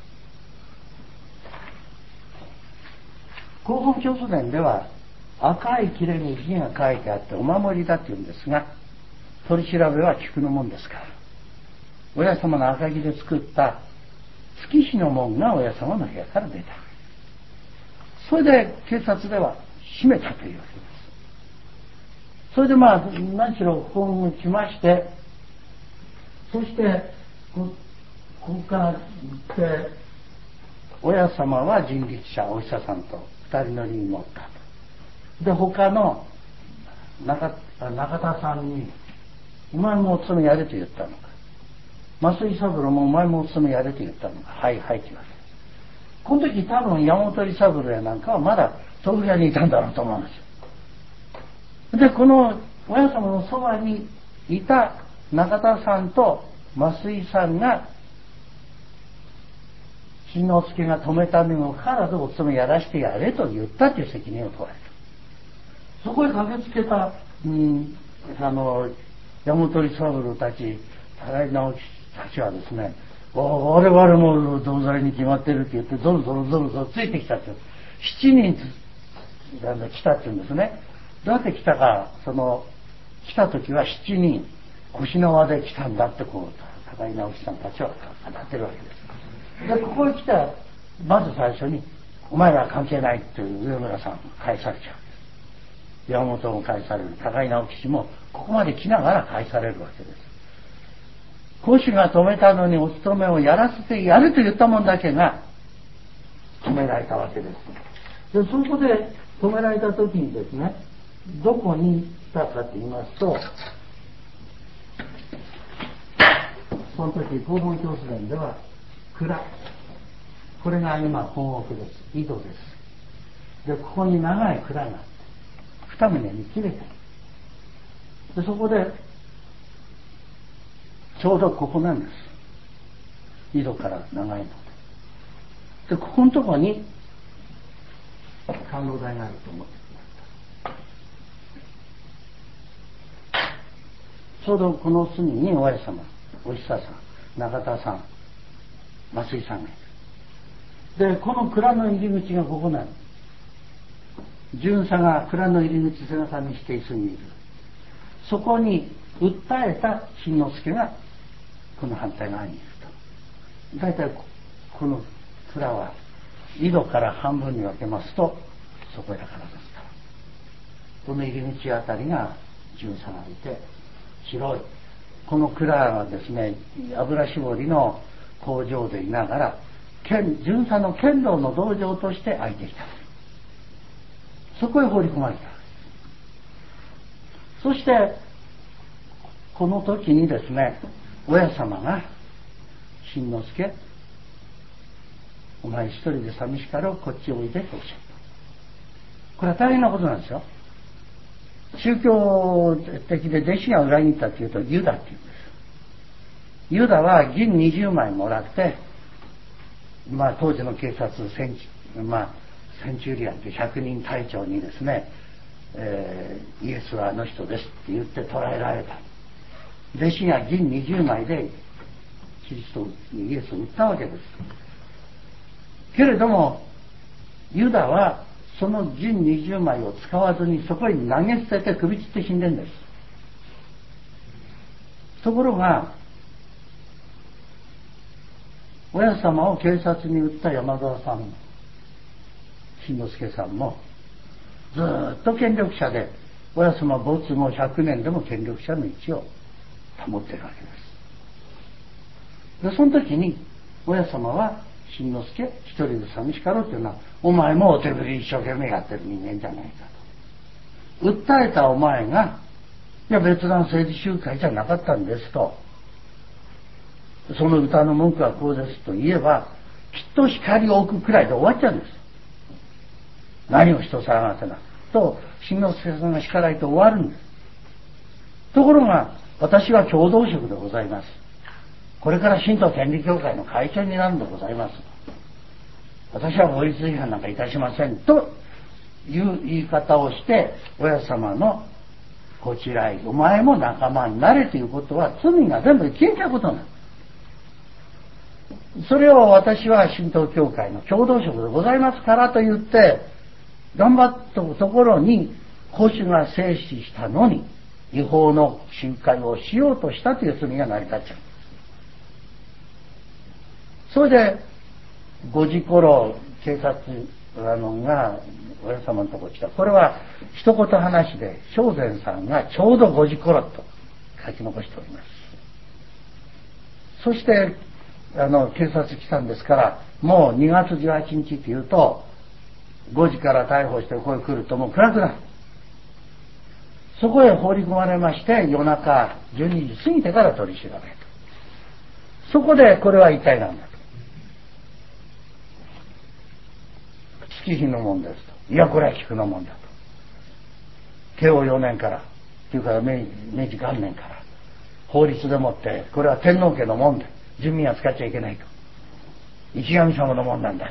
広報教祖伝では赤い切れに字が書いてあってお守りだって言うんですが、取り調べは菊の門ですから、親様の赤木で作った月日の門が親様の部屋から出た。それで警察では閉めたというわけです。それでまあ何しろここに来まして、そしてここから行って親様は人力車お医者さんと二人乗りに乗ったと。で他の 中, 中田さんにお前もお勤めやれと言ったのか、増井三郎もお前もお勤めやれと言ったのか、はいはいって言われて、この時多分山本利三郎やなんかはまだ豆腐屋にいたんだろうと思うんですよ。でこの親様のそばにいた中田さんと増井さんが新之助が止めたにもかかわらずお勤めやらしてやれと言ったという責任を問われた。そこへ駆けつけた、うん、あの山本利三郎たち高井直樹たちはですね、 我々も同罪に決まってるって言ってゾロゾロゾロゾロついてきたってしちにん来たって言うんですね。どうやって来たか、その来た時はしちにん腰の輪で来たんだってこう高井直樹さんたちは語ってるわけです。でここへ来たまず最初にお前らは関係ないっていう上村さん返されちゃうんです。山本も返される、高井直樹氏もここまで来ながら返されるわけです。孔子が止めたのにお勤めをやらせてやると言ったもんだけが止められたわけです。でそこで止められた時にですね、どこに来たかと言いますと、その時黄門教祖伝では蔵、これが今本屋です、井戸です。でここに長い蔵があって二棟に切れてる。でそこでちょうどここなんです。井戸から長いので。でここのところに甘露台があると思ってください。ちょうどこの隅におや様、お久さん、永田さん、増井さんがいる。でこの蔵の入り口がここなの。巡査が蔵の入り口背中にして椅子にいる。そこに訴えた新之助がこの反対側にいると。大体この蔵は井戸から半分に分けますとそこだからですから、この入り口あたりが巡査がいて広い。この蔵はですね、油絞りの工場でいながら巡査の剣道の道場として空いていた。そこへ放り込まれた。そしてこの時にですね、親様が新之助、お前一人で寂しかろう、こっちおいでとおっしゃった。これは大変なことなんですよ。宗教的で弟子が裏切ったっていうとユダっていうんです。ユダは銀にじゅうまいもらって、まあ当時の警察センチ、まあ、センチュリアンってひゃくにん隊長にですね、えー、イエスはあの人ですって言って捕らえられた。弟子が銀にじゅうまいでキリストイエスを売ったわけです。けれどもユダはその銀にじゅうまいを使わずにそこに投げ捨てて首吊って死んでるんです。ところが親様を警察に売った山沢さん、新之助さんもずっと権力者で、親様没後ひゃくねんでも権力者の位置を保っているわけです。でその時に親様は新之助一人で寂しかろうっていうのは、お前もお手振り一生懸命やってる人間じゃないかと。訴えたお前がいや別段政治集会じゃなかったんですと、その歌の文句はこうですと言えばきっと光を置くくらいで終わっちゃうんです。何を人騒がせなと新之助さんが叱られて終わるんです。ところが私は共同職でございます。これから神道権利協会の会長になるんでございます。私は法律違反なんかいたしませんという言い方をして親様のこちらへお前も仲間になれということは罪が全部消えたことなの。それを私は神道協会の共同職でございますからと言って頑張ったところに保守が制止したのに違法の集会をしようとしたという罪が成り立っちゃう。それでごじ頃警察あのが親様のところに来た。これは一言話で正禅さんがちょうどごじ頃と書き残しております。そしてあの警察来たんですから、もうにがつじゅうはちにちっていうとごじから逮捕してここへ来るともう暗くなる。そこへ放り込まれまして、夜中じゅうにじ過ぎてから取り調べと。そこでこれは一体なんだと。月日のもんですと。いやこれは菊のもんだと。慶応よねんからっていうか明治元年から法律でもってこれは天皇家のもんで人民は使っちゃいけないと。一神様のもんなんだと。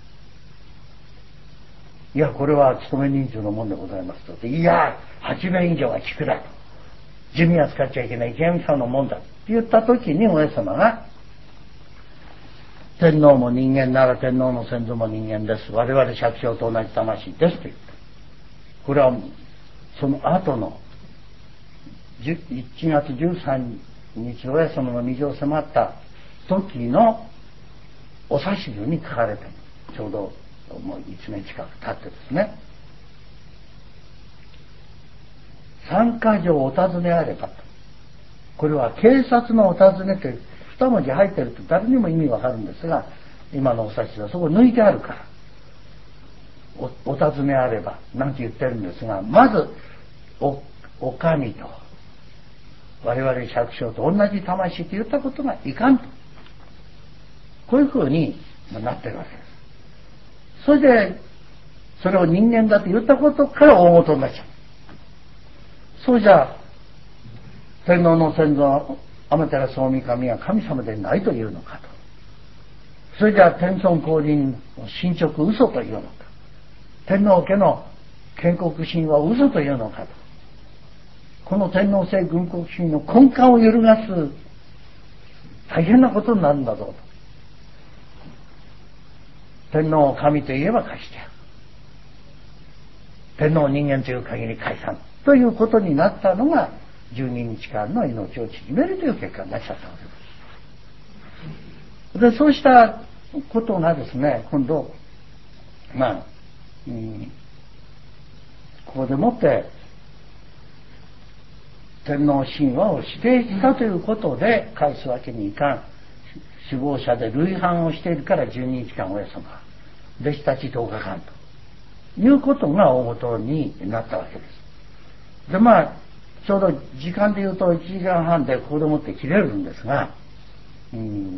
いやこれは勤め人数のもんでございますと。いやはちべん以上は菊だと。人民は使っちゃいけない一神様のもんだって言った時に親様が天皇も人間なら天皇の先祖も人間です。我々百姓と同じ魂ですと言った。これはその後のいちがつじゅうさんにち親様の御城を迫った時のお指図に書かれている。ちょうどもういちねん近く経ってですね。三箇条お尋ねあればと。これは警察のお尋ねという二文字入ってると誰にも意味わかるんですが、今のお指図はそこ抜いてあるから。お, お尋ねあればなんて言ってるんですが、まず お, お上と我々百姓と同じ魂と言ったことがいかんと、こういうふうになってるわけです。それでそれを人間だと言ったことから大元になっちゃう。そうじゃ天皇の先祖天照大神は神様でないというのかと。それじゃ天孫降臨の進捗嘘というのか、天皇家の建国神話を嘘というのかと。この天皇制軍国主義の根幹を揺るがす大変なことになるんだぞと。天皇を神といえば返してやる。天皇を人間という限り解散ということになったのがじゅうににちかんの命を縮めるという結果になっちゃったわけです。でそうしたことがですね、今度まあ、うん、ここでもって天皇神話を否定したということで返すわけにいかん。首謀者で類反をしているからじゅうににちかん親様弟子たちとおかかんということが大元になったわけです。でまあちょうど時間でいうといちじかんはんでここでもって切れるんですが、うん、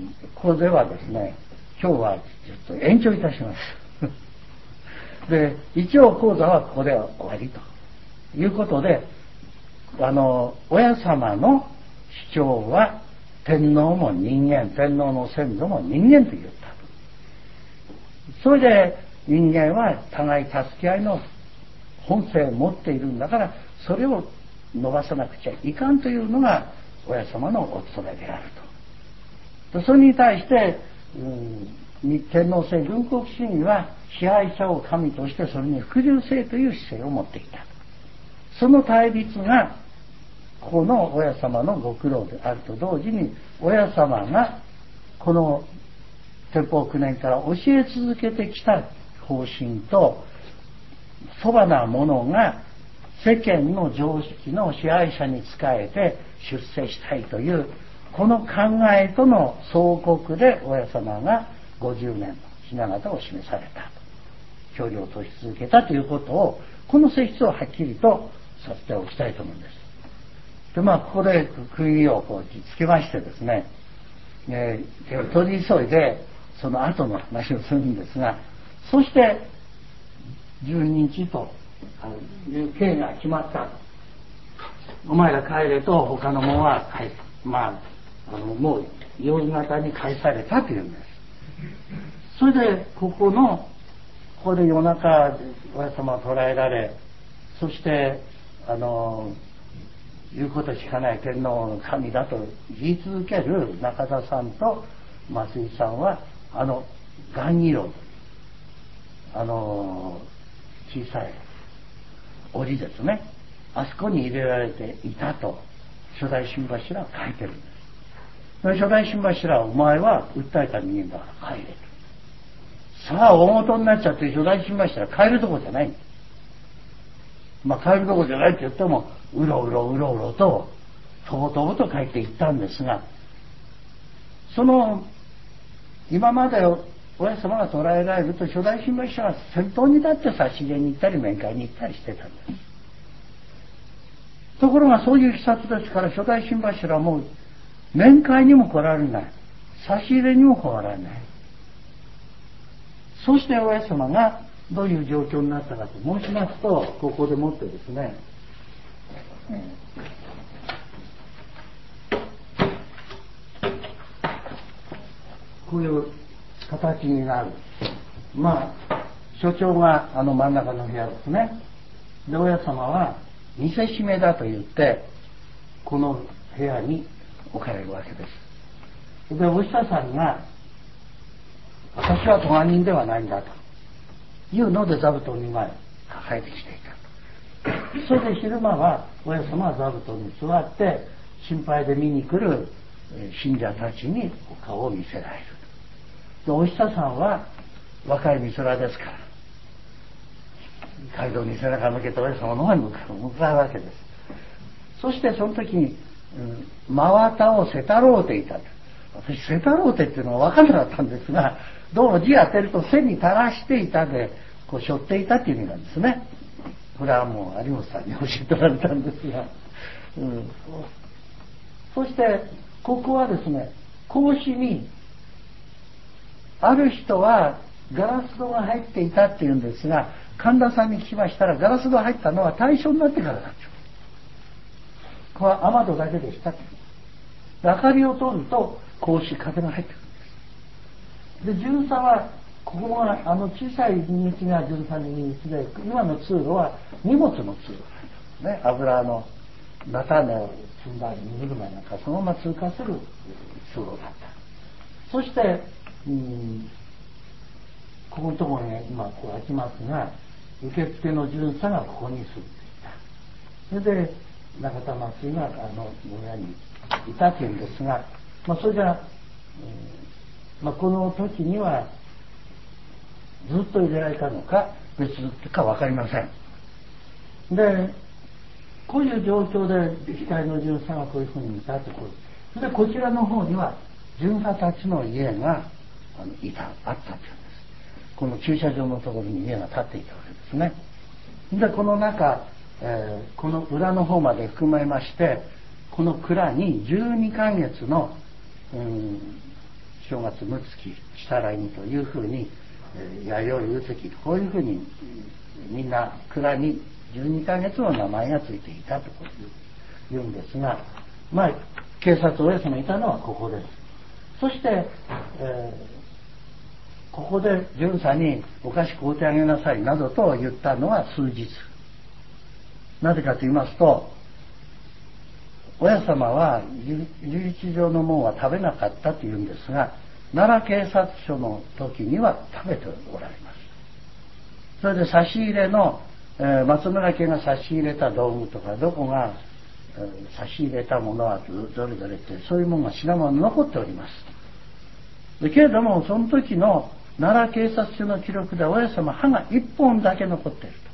ここではですね、今日はちょっと延長いたしますで一応講座はここで終わりということで、あの親様の主張は天皇も人間、天皇の先祖も人間と言った。それで人間は互い助け合いの本性を持っているんだから、それを伸ばさなくちゃいかんというのが親様のお務めであると。それに対して、うん、天皇制軍国主義は支配者を神としてそれに服従せという姿勢を持っていた。その対立がこの親様のご苦労であると同時に、親様がこの天保きゅうねんから教え続けてきた方針とそばなものが世間の常識の支配者に仕えて出世したいというこの考えとの相国で親様がごじゅうねんの雛形を示されたと、距離をとし続けたということを、この性質をはっきりとさせておきたいと思うんです。でまあここで区切りをこうつけましてですね、えー、取り急いでその後の話をするんですが、そしてじゅうににちという刑が決まった。お前ら帰れと他の者は帰まああのもう夕方に返されたというんです。それでここのここで夜中親様を捕らえられ、そしてあの言うことしかない天皇の神だと言い続ける中田さんと増井さんは、あの雁木炉、あの小さい檻ですね、あそこに入れられていたと初代新柱は書いてるんです。初代新柱はお前は訴えた人間だから帰れと。さあ大元になっちゃって初代新柱帰るとこじゃない。まあ帰るとこじゃないって言ってもうろうろうろうろととぼとぼと帰っていったんですが、その今まで親様が捕らえられると初代新柱は先頭に立って差し入れに行ったり面会に行ったりしてたんです。ところがそういう視察ですから初代新柱はもう面会にも来られない、差し入れにも来られない。そして親様がどういう状況になったかと申しますと、ここでもってですね、こういう形になる。まあ所長があの真ん中の部屋ですね。で親様は見せしめだと言ってこの部屋に置かれるわけです。でお医者さんが私は咎人ではないんだというので座布団にまい抱えてきていた。それで昼間は親様は座布団に座って心配で見に来る信者たちにお顔を見せられる。でお久さんは若い美空ですから街道に背中向けて親様の方に向かう向かうわけです。そしてその時に、うん、真綿をせたろうていた。私せたろうてっていうのが分からなかったんですが、どうも字当てると背に垂らしていたでこう背負っていたっていう意味なんですね。これはもう有本さんに教えてもらったんですが、うん、そしてここはですね、格子にある人はガラス戸が入っていたっていうんですが、神田さんに聞きましたらガラス戸が入ったのは大正になってからだと。ここは雨戸だけでした。明かりを通ると格子風が入ってくるんです。で巡査はここがあの小さい入り口が巡査の入り口で、今の通路は荷物の通路なんですね。油の菜種を積んだり荷車なんかそのまま通過する通路だった。そしてうんここのところに今こう開きますが、受付の巡査がここに住んでいた。それで中田松井があの村にいたというんですが、まあ、それじゃ、うんまあ、この時にはずっと入れられたのか別か分かりません。でこういう状況で控えの巡査がこういうふうにいたところで、こちらの方には巡査たちの家があのいたあったというんです。この駐車場のところに家が建っていたわけですね。でこの中、えー、この裏の方まで含めまして、この蔵にじゅうにかげつの、うん、正月六月下来にというふうに、えー、弥生うつきこういうふうにみんな蔵にじゅうにかげつの名前がついていたというんですが、まあ警察親様いたのはここです。そして、えーここで巡査にお菓子買うてあげなさいなどと言ったのは数日。なぜかと言いますと、親様は留置場のもんは食べなかったというんですが、奈良警察署の時には食べておられます。それで差し入れの、えー、松村家が差し入れた道具とかどこが、えー、差し入れたものはどれどれってそういうものが品物残っております。でけれどもその時の奈良警察署の記録で親様歯が一本だけ残っていると。